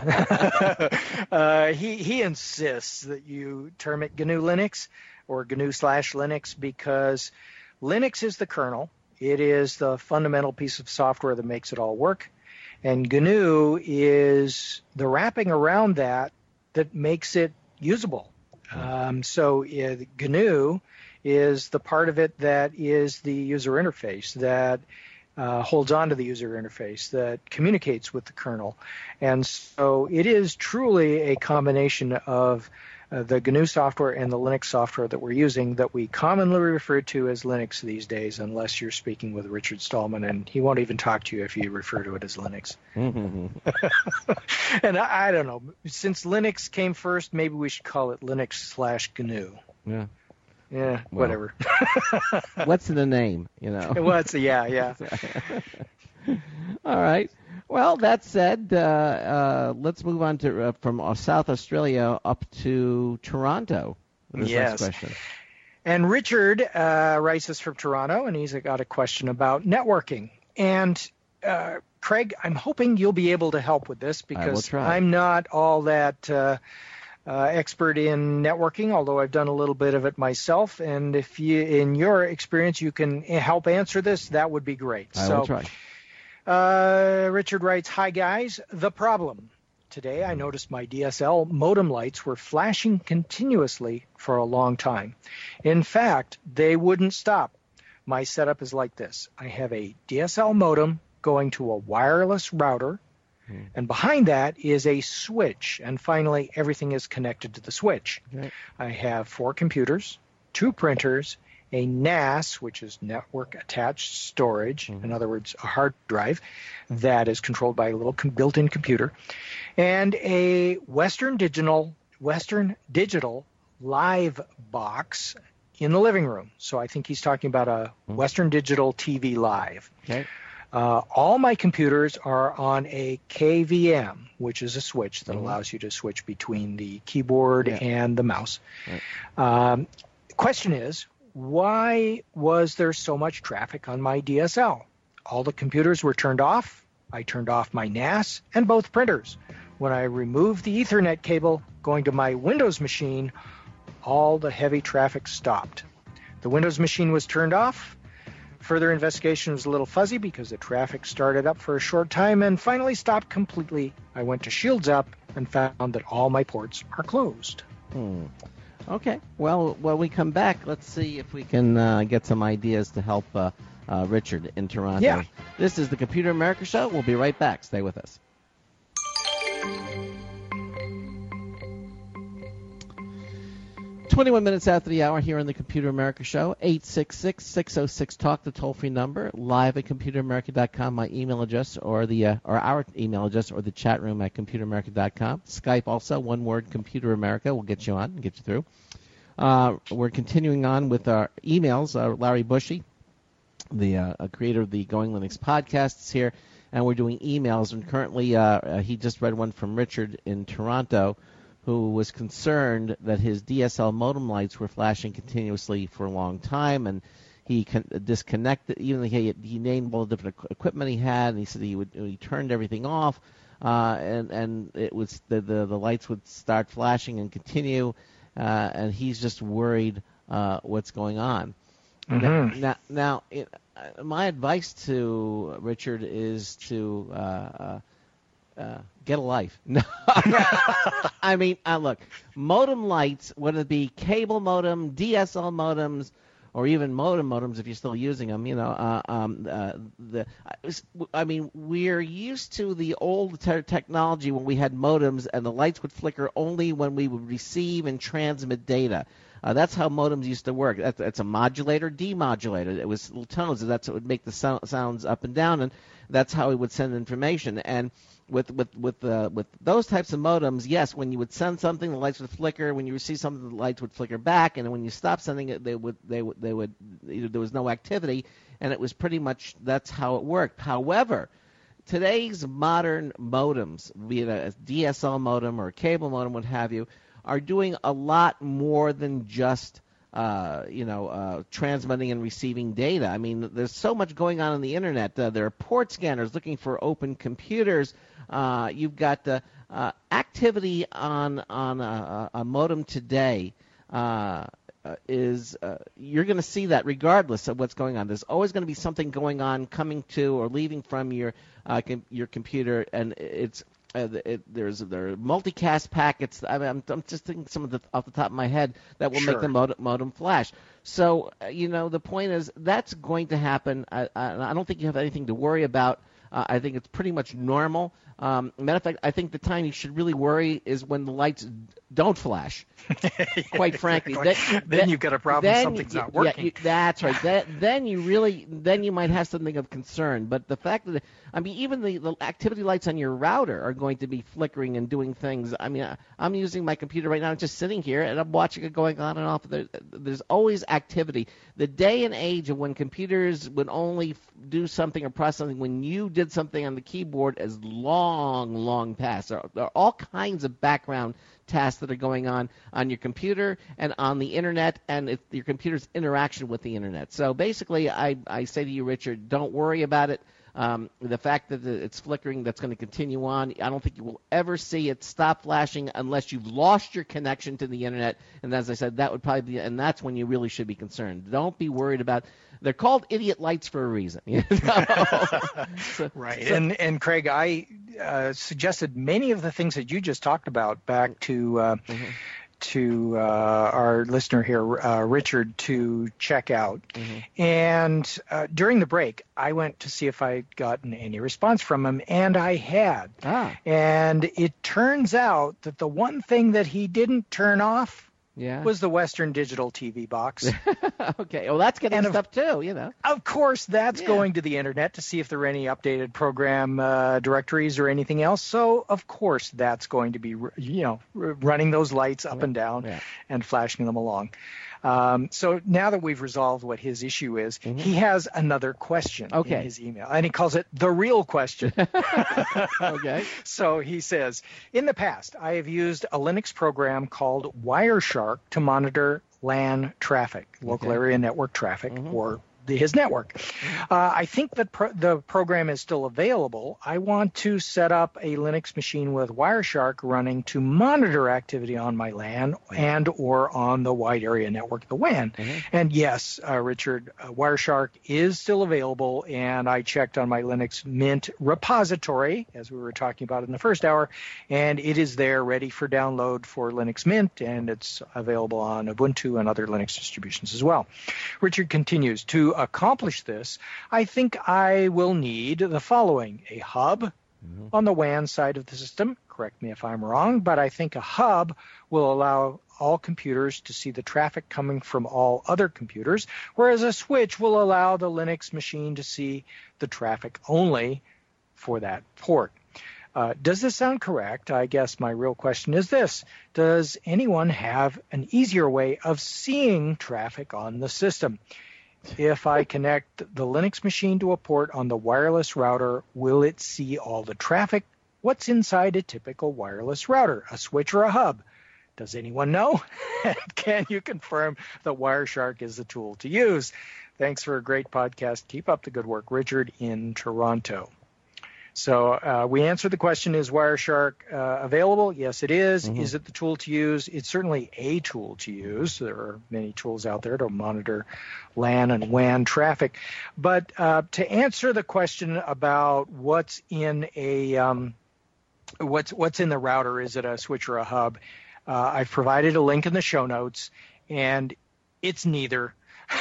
He insists that you term it GNU Linux or GNU/Linux because Linux is the kernel. It is the fundamental piece of software that makes it all work. And GNU is the wrapping around that makes it usable. So GNU is the part of it that is the user interface, that holds on to the user interface, that communicates with the kernel. And so it is truly a combination of the GNU software and the Linux software that we're using that we commonly refer to as Linux these days, unless you're speaking with Richard Stallman, and he won't even talk to you if you refer to it as Linux. And I don't know. Since Linux came first, maybe we should call it Linux/GNU. Yeah. Yeah, Well. whatever. What's in the name, you know? Yeah. All right. Well, that said, let's move on to from South Australia up to Toronto. This Yes. next question. And Richard writes us from Toronto, and he's got a question about networking. And Craig, I'm hoping you'll be able to help with this because I'm not all that expert in networking, although I've done a little bit of it myself. And if you, in your experience, you can help answer this, that would be great. I will try. Richard writes, "Hi guys, the problem. Today I noticed my DSL modem lights were flashing continuously for a long time. In fact, they wouldn't stop. My setup is like this. I have a DSL modem going to a wireless router, and behind that is a switch, and finally everything is connected to the switch. Okay. I have 4 computers, 2 printers, a NAS, which is network attached storage, in other words, a hard drive that is controlled by a little built-in computer, and a Western Digital live box in the living room. So I think he's talking about a Western Digital TV Live. Okay. All my computers are on a KVM, which is a switch that allows you to switch between the keyboard and the mouse. Right. Question is, why was there so much traffic on my DSL? All the computers were turned off. I turned off my NAS and both printers. When I removed the Ethernet cable going to my Windows machine, all the heavy traffic stopped. The Windows machine was turned off. Further investigation was a little fuzzy because the traffic started up for a short time and finally stopped completely. I went to Shields Up and found that all my ports are closed." Okay. Well, when we come back, let's see if we can get some ideas to help Richard in Toronto. Yeah. This is the Computer America Show. We'll be right back. Stay with us. 21 minutes after the hour here on the Computer America Show, 866-606-TALK, the toll-free number, live at computeramerica.com, my email address, or our email address, or the chat room at computeramerica.com. Skype also, one word, Computer America. We'll get you on and get you through. We're continuing on with our emails. Larry Bushy, the creator of the Going Linux podcast, is here, and we're doing emails. And currently, he just read one from Richard in Toronto, who was concerned that his DSL modem lights were flashing continuously for a long time, and he disconnected. Even he named all the different equipment he had, and he said he turned everything off, and it was the lights would start flashing and continue, and he's just worried what's going on. Now, my advice to Richard is to get a life. No, I mean, look, modem lights, whether it be cable modem, DSL modems, or even modem modems if you're still using them, I mean, we're used to the old technology when we had modems and the lights would flicker only when we would receive and transmit data. That's how modems used to work. That's a modulator, demodulator. It was little tones, and that's what would make the sounds up and down, and that's how it would send information. And with those types of modems, yes, when you would send something, the lights would flicker. When you receive something, the lights would flicker back. And when you stopped sending it, they would there was no activity, and it was pretty much that's how it worked. However, today's modern modems, be it a DSL modem or a cable modem, what have you, are doing a lot more than just transmitting and receiving data. I mean, there's so much going on the internet. There are port scanners looking for open computers. You've got the activity on a modem today. You're going to see that regardless of what's going on. There's always going to be something going on coming to or leaving from your computer, and there are multicast packets. I'm just thinking some of off the top of my head that will make the modem flash. So the point is that's going to happen. I don't think you have anything to worry about. I think it's pretty much normal. Matter of fact, I think the time you should really worry is when the lights don't flash. Quite frankly, then you've got a problem. Something's not working. Yeah, that's right. Then you might have something of concern. But the fact that even the activity lights on your router are going to be flickering and doing things. I mean, I'm using my computer right now, just sitting here, and I'm watching it going on and off. There's always activity. The day and age of when computers would only do something or process something when you did something on the keyboard is long past. There are all kinds of background tasks that are going on your computer and on the internet, and your computer's interaction with the internet. So basically, I say to you, Richard, don't worry about it. The fact that it's flickering, that's going to continue on. I don't think you will ever see it stop flashing unless you've lost your connection to the internet. And as I said, that would probably be, and that's when you really should be concerned. Don't be worried about. They're called idiot lights for a reason. Right. And Craig, I suggested many of the things that you just talked about back to our listener here, Richard, to check out. And during the break, I went to see if I'd gotten any response from him, and I had. And it turns out that the one thing that he didn't turn off was the Western Digital TV box. Okay. Well, that's getting stuff too, you know. Of course, that's going to the internet to see if there are any updated program directories or anything else. So, of course, that's going to be, running those lights up and down and flashing them along. So now that we've resolved what his issue is, he has another question in his email, and he calls it the real question. Okay. So he says, in the past, I have used a Linux program called Wireshark to monitor LAN traffic, local area network traffic, or his network. I think that the program is still available. I want to set up a Linux machine with Wireshark running to monitor activity on my LAN and or on the wide area network, the WAN. And yes, Richard, Wireshark is still available, and I checked on my Linux Mint repository, as we were talking about in the first hour, and it is there ready for download for Linux Mint, and it's available on Ubuntu and other Linux distributions as well. Richard continues, to accomplish this, I think I will need the following: a hub on the WAN side of the system. Correct me if I'm wrong, but I think a hub will allow all computers to see the traffic coming from all other computers, whereas a switch will allow the Linux machine to see the traffic only for that port. Does this sound correct? I guess my real question is this: does anyone have an easier way of seeing traffic on the system? If I connect the Linux machine to a port on the wireless router, will it see all the traffic? What's inside a typical wireless router, a switch or a hub? Does anyone know? Can you confirm that Wireshark is the tool to use? Thanks for a great podcast. Keep up the good work. Richard in Toronto. So we answered the question, is Wireshark available? Yes, it is. Is it the tool to use? It's certainly a tool to use. There are many tools out there to monitor LAN and WAN traffic. But to answer the question about what's in what's in the router, is it a switch or a hub? I've provided a link in the show notes, and it's neither.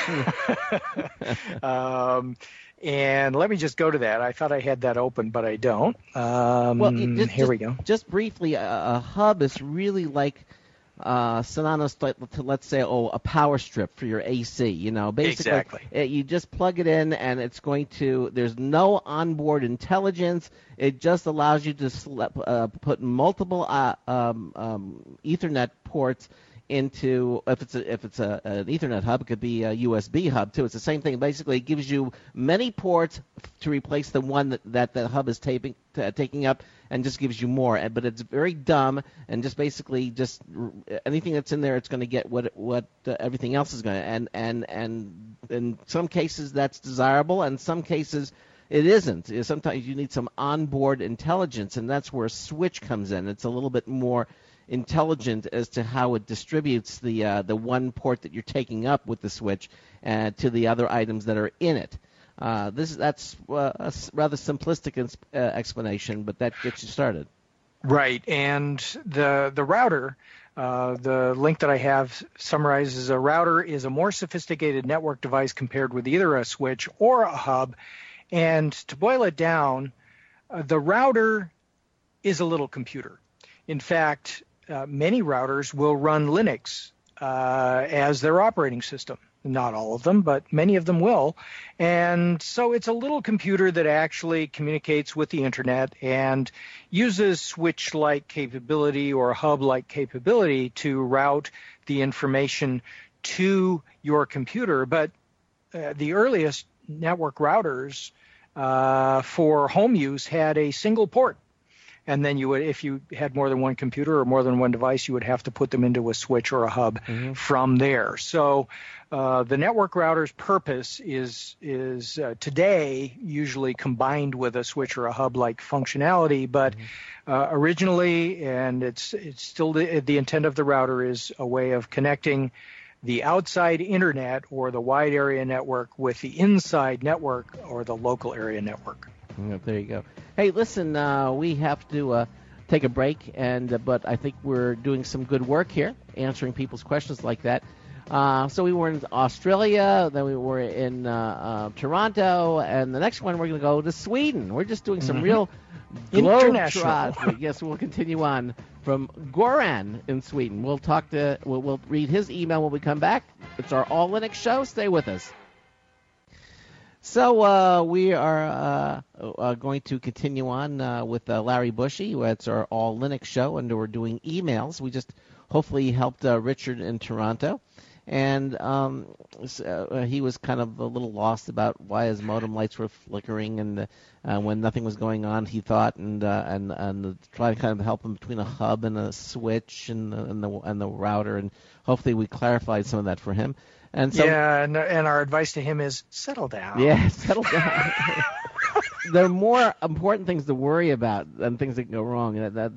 And let me just go to that. I thought I had that open, but I don't. Here we go. Just briefly, a hub is really like synonymous to, let's say, a power strip for your AC. You know, basically, exactly. You just plug it in, and it's going to. There's no onboard intelligence. It just allows you to put multiple Ethernet ports into, if it's an Ethernet hub, it could be a USB hub too. It's the same thing. Basically, it gives you many ports to replace the one that the hub is taking up, and just gives you more. But it's very dumb, and just basically just anything that's in there, it's going to get what everything else is going to. And in some cases that's desirable, and in some cases it isn't. Sometimes you need some onboard intelligence, and that's where a switch comes in. It's a little bit more intelligent as to how it distributes the one port that you're taking up with the switch to the other items that are in it. That's a rather simplistic explanation, but that gets you started. Right, and the router, the link that I have summarizes a router is a more sophisticated network device compared with either a switch or a hub. And to boil it down, the router is a little computer. In fact, many routers will run Linux as their operating system. Not all of them, but many of them will. And so it's a little computer that actually communicates with the internet and uses switch-like capability or hub-like capability to route the information to your computer. But the earliest network routers for home use had a single port. And then you would, if you had more than one computer or more than one device, you would have to put them into a switch or a hub from there. So the network router's purpose is today usually combined with a switch or a hub-like functionality, but originally, and it's still the intent of the router is a way of connecting the outside internet or the wide area network with the inside network or the local area network. Yep, there you go. Hey, listen, we have to take a break, but I think we're doing some good work here, answering people's questions like that. So we were in Australia, then we were in Toronto, and the next one we're going to go to Sweden. We're just doing some real international. Yes, we'll continue on from Goran in Sweden. We'll read his email when we come back. It's our All Linux show. Stay with us. So we are going to continue on with Larry Bushy. It's our All Linux show, and we're doing emails. We just hopefully helped Richard in Toronto. And he was kind of a little lost about why his modem lights were flickering, and when nothing was going on, he thought, and try to kind of help him between a hub and a switch and the router, and hopefully we clarified some of that for him. And so, and our advice to him is settle down. Yeah, settle down. There are more important things to worry about than things that can go wrong.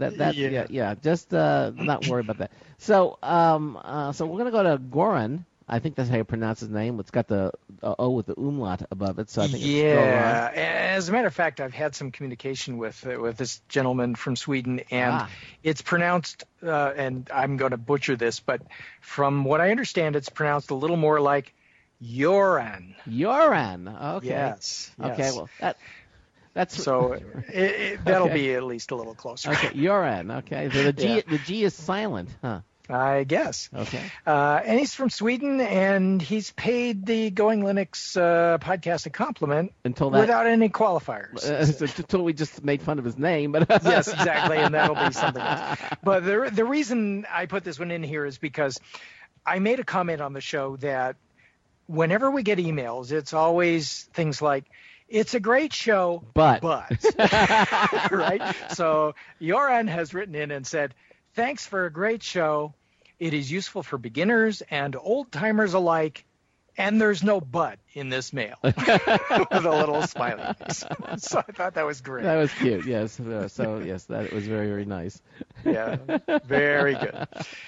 Just not worry about that. So we're gonna go to Goran. I think that's how you pronounce his name. It's got the O with the umlaut above it, so I think it's Goran. As a matter of fact, I've had some communication with this gentleman from Sweden, and it's pronounced, and I'm going to butcher this, but from what I understand, it's pronounced a little more like Joran. Joran. Okay. Yes. Okay. Well, that's so that'll be at least a little closer. Okay. Joran. Okay. So the G is silent, huh? I guess. Okay. And he's from Sweden, and he's paid the Going Linux podcast a compliment without any qualifiers. Until we just made fun of his name. But yes, exactly, and that'll be something else. But the reason I put this one in here is because I made a comment on the show that whenever we get emails, it's always things like, it's a great show, but. Right? So Joran has written in and said, thanks for a great show. It is useful for beginners and old-timers alike, and there's no but in this mail. With a little smiley face. So I thought that was great. That was cute, yes. So, yes, that was very, very nice. Yeah, very good.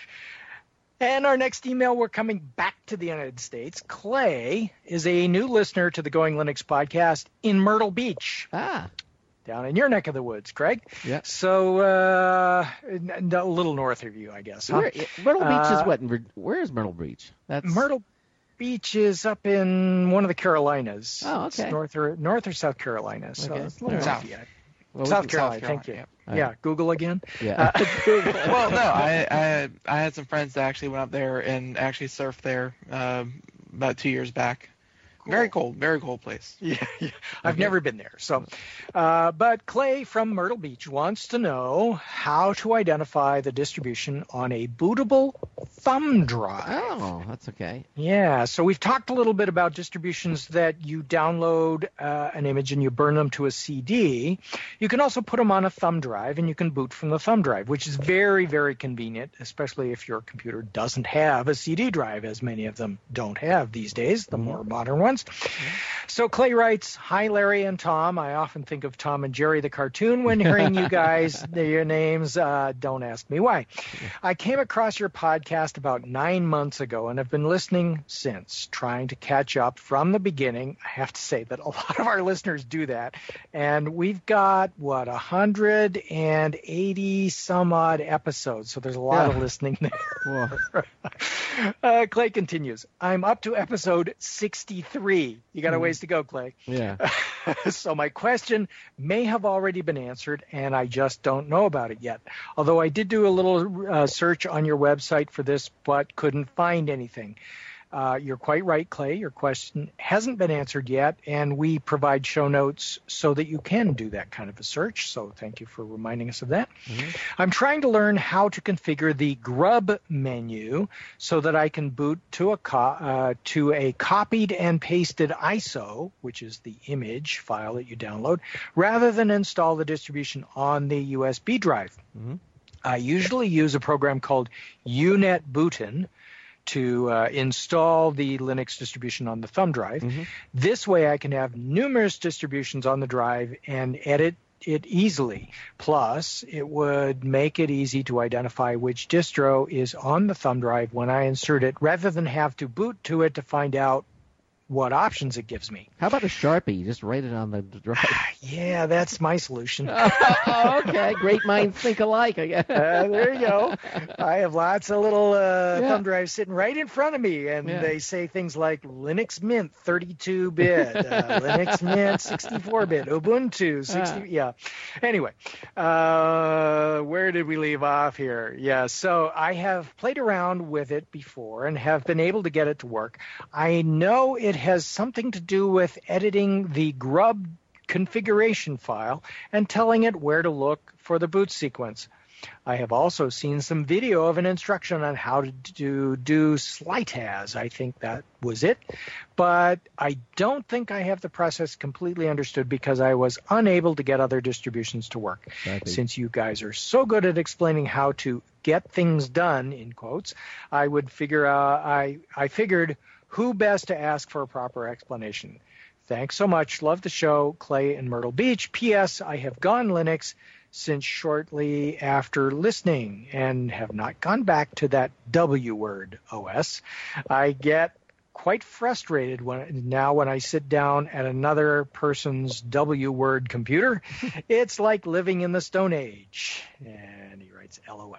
And our next email, we're coming back to the United States. Clay is a new listener to the Going Linux podcast in Myrtle Beach. Down in your neck of the woods, Craig. Yeah. So a little north of you, I guess. Huh? Myrtle Beach is what? Where is Myrtle Beach? Myrtle Beach is up in one of the Carolinas. Oh, okay. It's north or South Carolina. So okay. it's a little south. Well, South Carolina. Thank you. Yeah. Google again. Yeah. Well, no, I had some friends that actually went up there and actually surfed there about 2 years back. Cool. Very cold place. Yeah. I've never been there. So, but Clay from Myrtle Beach wants to know how to identify the distribution on a bootable thumb drive. Oh, that's okay. Yeah. So we've talked a little bit about distributions that you download an image and you burn them to a CD. You can also put them on a thumb drive and you can boot from the thumb drive, which is very, very convenient, especially if your computer doesn't have a CD drive, as many of them don't have these days, the more modern ones. So Clay writes, hi, Larry and Tom. I often think of Tom and Jerry the cartoon when hearing you guys, your names. Don't ask me why. I came across your podcast about 9 months ago and have been listening since, trying to catch up from the beginning. I have to say that a lot of our listeners do that. And we've got, 180 some odd episodes. So there's a lot of listening there. Clay continues, I'm up to episode 63. 3. You got a ways to go, Clay. Yeah. So my question may have already been answered, and I just don't know about it yet. Although I did do a little search on your website for this, but couldn't find anything. You're quite right, Clay. Your question hasn't been answered yet, and we provide show notes so that you can do that kind of a search. So thank you for reminding us of that. Mm-hmm. I'm trying to learn how to configure the grub menu so that I can boot to a copied and pasted ISO, which is the image file that you download, rather than install the distribution on the USB drive. Mm-hmm. I usually use a program called UNetBootin to install the Linux distribution on the thumb drive. Mm-hmm. This way I can have numerous distributions on the drive and edit it easily. Plus, it would make it easy to identify which distro is on the thumb drive when I insert it, rather than have to boot to it to find out what options it gives me. How about a Sharpie? Just write it on the drive. Yeah, that's my solution. Okay. Great minds think alike, I guess. There you go. I have lots of little thumb drives sitting right in front of me, and they say things like Linux Mint 32-bit, Linux Mint 64-bit, Ubuntu 60. Yeah. Anyway, where did we leave off here? Yeah, so I have played around with it before and have been able to get it to work. I know it has something to do with editing the grub configuration file and telling it where to look for the boot sequence. I have also seen some video of an instruction on how to do slitas. I think that was it. But I don't think I have the process completely understood because I was unable to get other distributions to work. Since you guys are so good at explaining how to get things done, in quotes, I figured who best to ask for a proper explanation. Thanks so much. Love the show. Clay in Myrtle Beach. P.S. I have gone Linux since shortly after listening and have not gone back to that W word OS. I get quite frustrated when I sit down at another person's W word computer. It's like living in the Stone Age. And he writes LOL.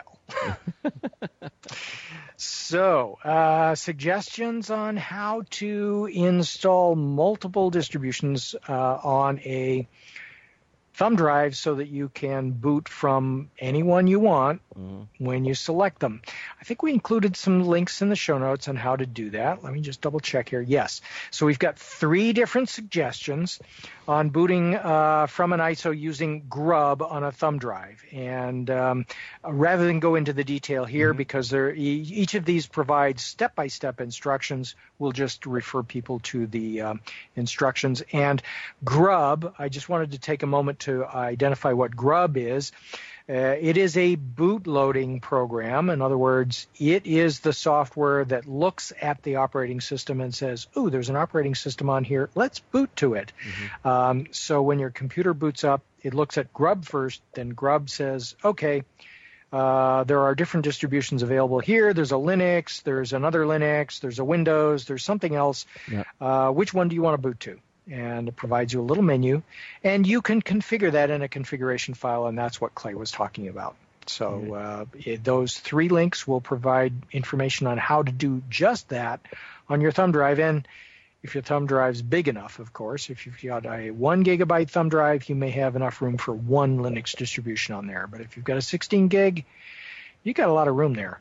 So, suggestions on how to install multiple distributions on a thumb drive so that you can boot from anyone you want when you select them. I think we included some links in the show notes on how to do that. Let me just double check here. Yes. So we've got 3 different suggestions on booting from an ISO using grub on a thumb drive. And rather than go into the detail here, because each of these provides step-by-step instructions, we'll just refer people to the instructions. And grub, I just wanted to take a moment to identify what grub is. It is a bootloading program. In other words, it is the software that looks at the operating system and says, "Ooh, there's an operating system on here. Let's boot to it." So when your computer boots up, it looks at grub first. Then grub says, "Okay, there are different distributions available here. There's a Linux. There's another Linux. There's a Windows. There's something else. Which one do you want to boot to?" And it provides you a little menu, and you can configure that in a configuration file, and that's what Clay was talking about. So those 3 links will provide information on how to do just that on your thumb drive. And if your thumb drive's big enough, of course, if you've got a 1 gigabyte thumb drive, you may have enough room for 1 Linux distribution on there. But if you've got a 16 gig, you got a lot of room there.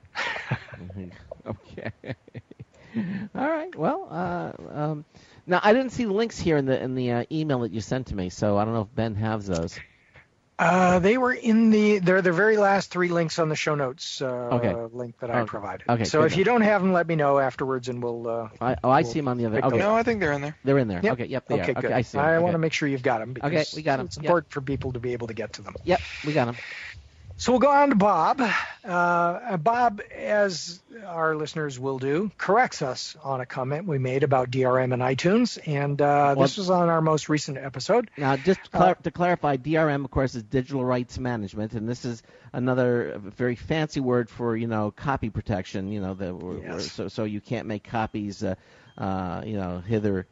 Okay. All right. Well, now I didn't see the links here in the email that you sent to me, so I don't know if Ben has those. They were they're the very last 3 links on the show notes link that I provided. Okay. So if you don't have them, let me know afterwards, and we'll. I see them on the other. Okay. No, I think they're in there. They're in there. Yep. Okay. Yep. They are. Good. Okay, I see them. I want to make sure you've got them. Okay, we got them. It's important for people to be able to get to them. Yep, we got them. So we'll go on to Bob. Bob, as our listeners will do, corrects us on a comment we made about DRM and iTunes, and this was on our most recent episode. Now, just to clarify, DRM, of course, is digital rights management, and this is another very fancy word for, copy protection, so you can't make copies hither.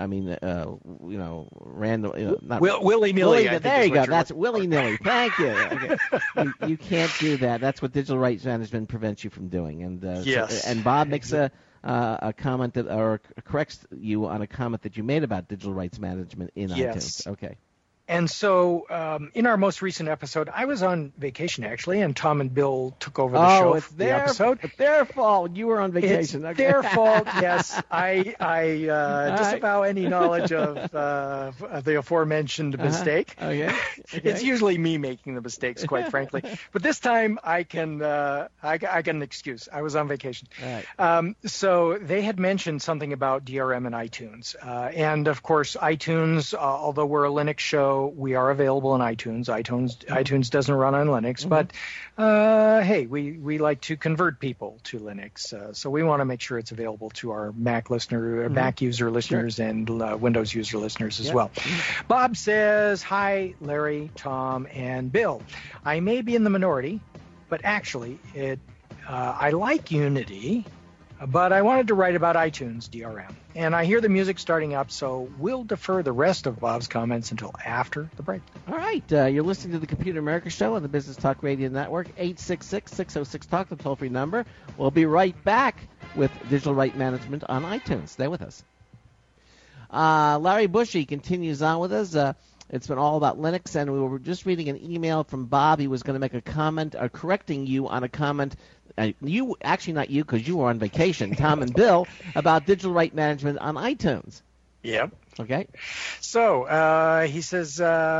Random. Not willy-nilly. There you go. That's willy-nilly. Thank you. Okay. You can't do that. That's what digital rights management prevents you from doing. And yes. And Bob makes a a comment that or corrects you on a comment that you made about digital rights management in iTunes. Okay. And so in our most recent episode, I was on vacation, actually, and Tom and Bill took over the show for the episode. It's their fault. You were on vacation. It's their fault, yes. I disavow any knowledge of the aforementioned mistake. Okay. It's usually me making the mistakes, quite frankly. But this time I can an excuse. I was on vacation. Right. So they had mentioned something about DRM and iTunes. And, of course, iTunes, although we're a Linux show, we are available in iTunes. iTunes doesn't run on Linux, but hey, we like to convert people to Linux, so we want to make sure it's available to our Mac Mac user listeners and Windows user listeners as well. Bob says, "Hi, Larry, Tom, and Bill. I may be in the minority, but actually, I like Unity." But I wanted to write about iTunes DRM, and I hear the music starting up, so we'll defer the rest of Bob's comments until after the break. All right. You're listening to the Computer America Show on the Business Talk Radio Network, 866-606-TALK, the toll-free number. We'll be right back with digital right management on iTunes. Stay with us. Larry Bushy continues on with us. It's been all about Linux, and we were just reading an email from Bob. He was going to make a comment, correcting you on a comment. You actually not you because you were on vacation, Tom and Bill, about digital right management on iTunes. Yep. Okay. So he says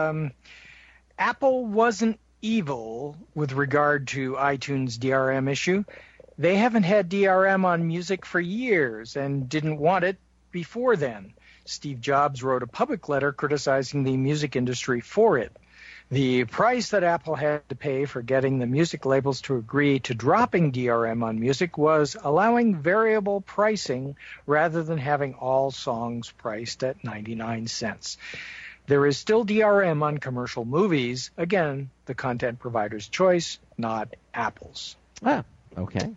Apple wasn't evil with regard to iTunes DRM issue. They haven't had DRM on music for years and didn't want it before then. Steve Jobs wrote a public letter criticizing the music industry for it. The price that Apple had to pay for getting the music labels to agree to dropping DRM on music was allowing variable pricing rather than having all songs priced at 99 cents. There is still DRM on commercial movies. Again, the content provider's choice, not Apple's. Ah, okay.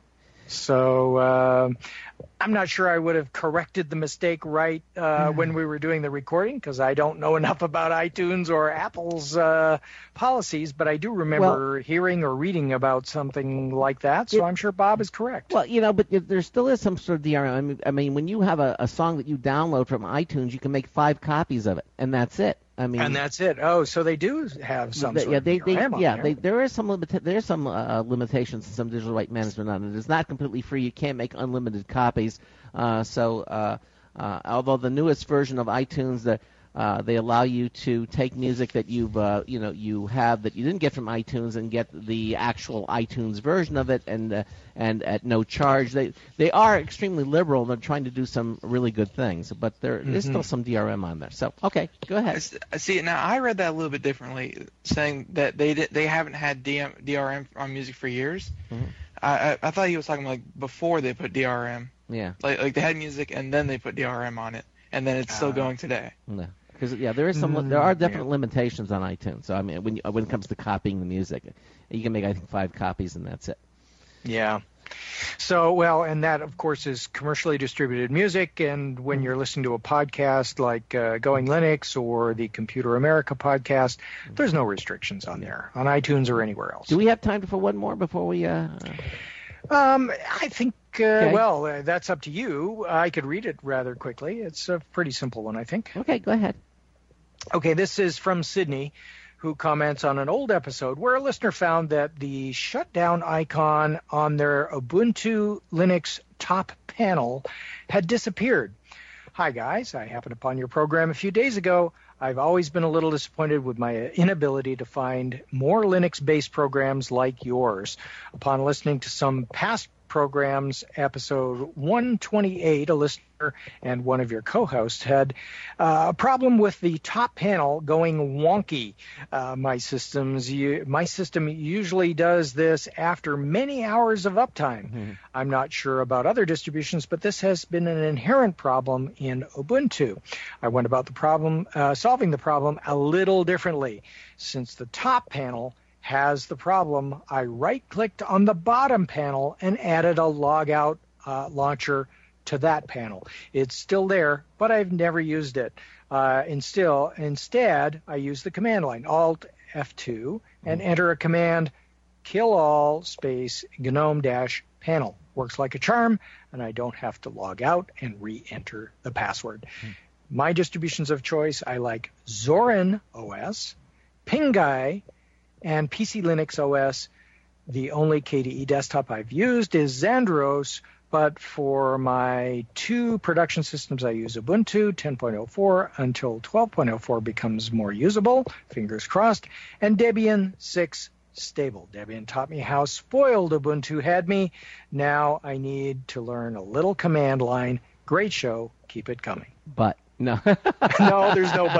So I'm not sure I would have corrected the mistake right when we were doing the recording because I don't know enough about iTunes or Apple's policies, but I do remember hearing or reading about something like that, so I'm sure Bob is correct. Well, but there still is some sort of DRM. I mean when you have a song that you download from iTunes, you can make 5 copies of it, and that's it. And that's it. Oh, so they do have some sort of DRM on there. There is some limitations to some digital right management on it. It's not completely free. You can't make unlimited copies. Although the newest version of iTunes, they allow you to take music that you have that you didn't get from iTunes and get the actual iTunes version of it, and at no charge. They are extremely liberal. They're trying to do some really good things, but there is still some DRM on there. So okay, go ahead. See, now I read that a little bit differently, saying that they haven't had DRM on music for years. Mm-hmm. I thought he was talking like before they put DRM. Yeah. Like they had music and then they put DRM on it, and then it's still going today. No. Because there is there are definite limitations on iTunes. So I mean, when it comes to copying the music, you can make I think 5 copies and that's it. Yeah. So and that of course is commercially distributed music. And when you're listening to a podcast like Going Linux or the Computer America podcast, there's no restrictions on there on iTunes or anywhere else. Do we have time for one more before we? I think. Okay. That's up to you. I could read it rather quickly. It's a pretty simple one, I think. Okay, go ahead. Okay, this is from Sydney, who comments on an old episode where a listener found that the shutdown icon on their Ubuntu Linux top panel had disappeared. Hi, guys. I happened upon your program a few days ago. I've always been a little disappointed with my inability to find more Linux-based programs like yours. Upon listening to some past programs, episode 128, a listener and one of your co-hosts had a problem with the top panel going wonky. My system usually does this after many hours of uptime. Mm-hmm. I'm not sure about other distributions, but this has been an inherent problem in Ubuntu. I went about the problem, solving the problem a little differently. Since the top panel has the problem, I right-clicked on the bottom panel and added a logout launcher to that panel. It's still there, but I've never used it. Instead, I use the command line, Alt F2, and enter a command, kill all space GNOME panel. Works like a charm, and I don't have to log out and re-enter the password. My distributions of choice, I like Zorin OS, Pinguy, and PC Linux OS. The only KDE desktop I've used is Xandros, but for my 2 production systems, I use Ubuntu 10.04 until 12.04 becomes more usable, fingers crossed, and Debian 6 stable. Debian taught me how spoiled Ubuntu had me. Now I need to learn a little command line. Great show. Keep it coming. But no. No, there's no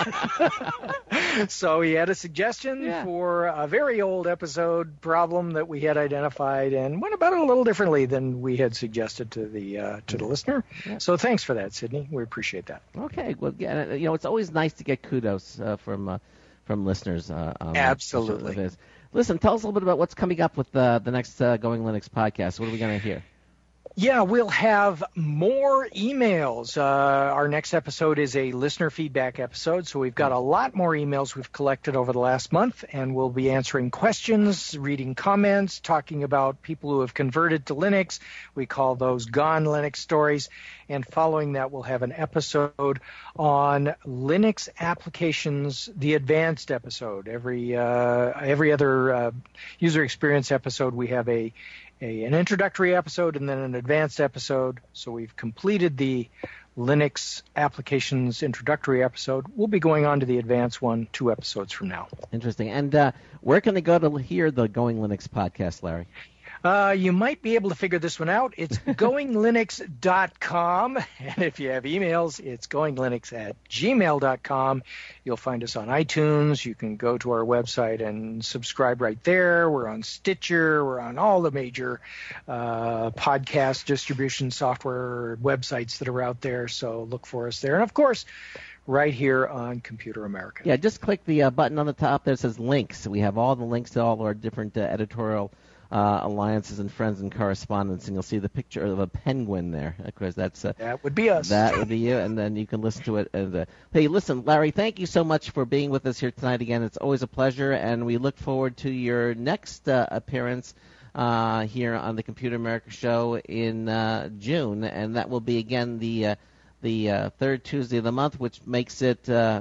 but. So he had a suggestion for a very old episode problem that we had identified and went about it a little differently than we had suggested to the listener. Yeah. So thanks for that, Sydney. We appreciate that. Okay. Well, it's always nice to get kudos from listeners. Absolutely. Listen, tell us a little bit about what's coming up with the next Going Linux podcast. What are we going to hear? Yeah, we'll have more emails. Our next episode is a listener feedback episode, so we've got a lot more emails we've collected over the last month, and we'll be answering questions, reading comments, talking about people who have converted to Linux. We call those Gone Linux stories. And following that, we'll have an episode on Linux applications, the advanced episode. Every other user experience episode, we have an introductory episode and then an advanced episode. So we've completed the Linux applications introductory episode. We'll be going on to the advanced one 2 episodes from now. Interesting. And where can they go to hear the Going Linux podcast, Larry? You might be able to figure this one out. It's goinglinux.com. And if you have emails, it's goinglinux@gmail.com. You'll find us on iTunes. You can go to our website and subscribe right there. We're on Stitcher. We're on all the major podcast distribution software websites that are out there. So look for us there. And, of course, right here on Computer America. Yeah, just click the button on the top there that says links. We have all the links to all our different editorial alliances and friends and correspondence, and you'll see the picture of a penguin there. Of course, that would be us. That would be you, and then you can listen to it. And hey, listen, Larry, thank you so much for being with us here tonight again. It's always a pleasure, and we look forward to your next appearance here on the Computer America Show in June, and that will be again the third Tuesday of the month, which makes it the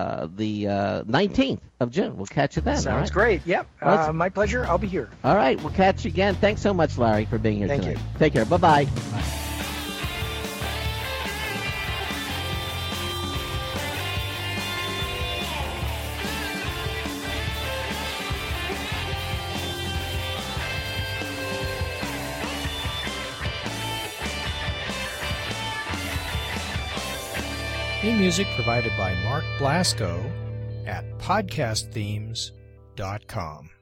19th of June. We'll catch you then. Sounds great. Yep. My pleasure. I'll be here. All right. We'll catch you again. Thanks so much, Larry, for being here tonight. Thank you. Take care. Bye-bye. Bye. Theme music provided by Mark Blasco at podcastthemes.com.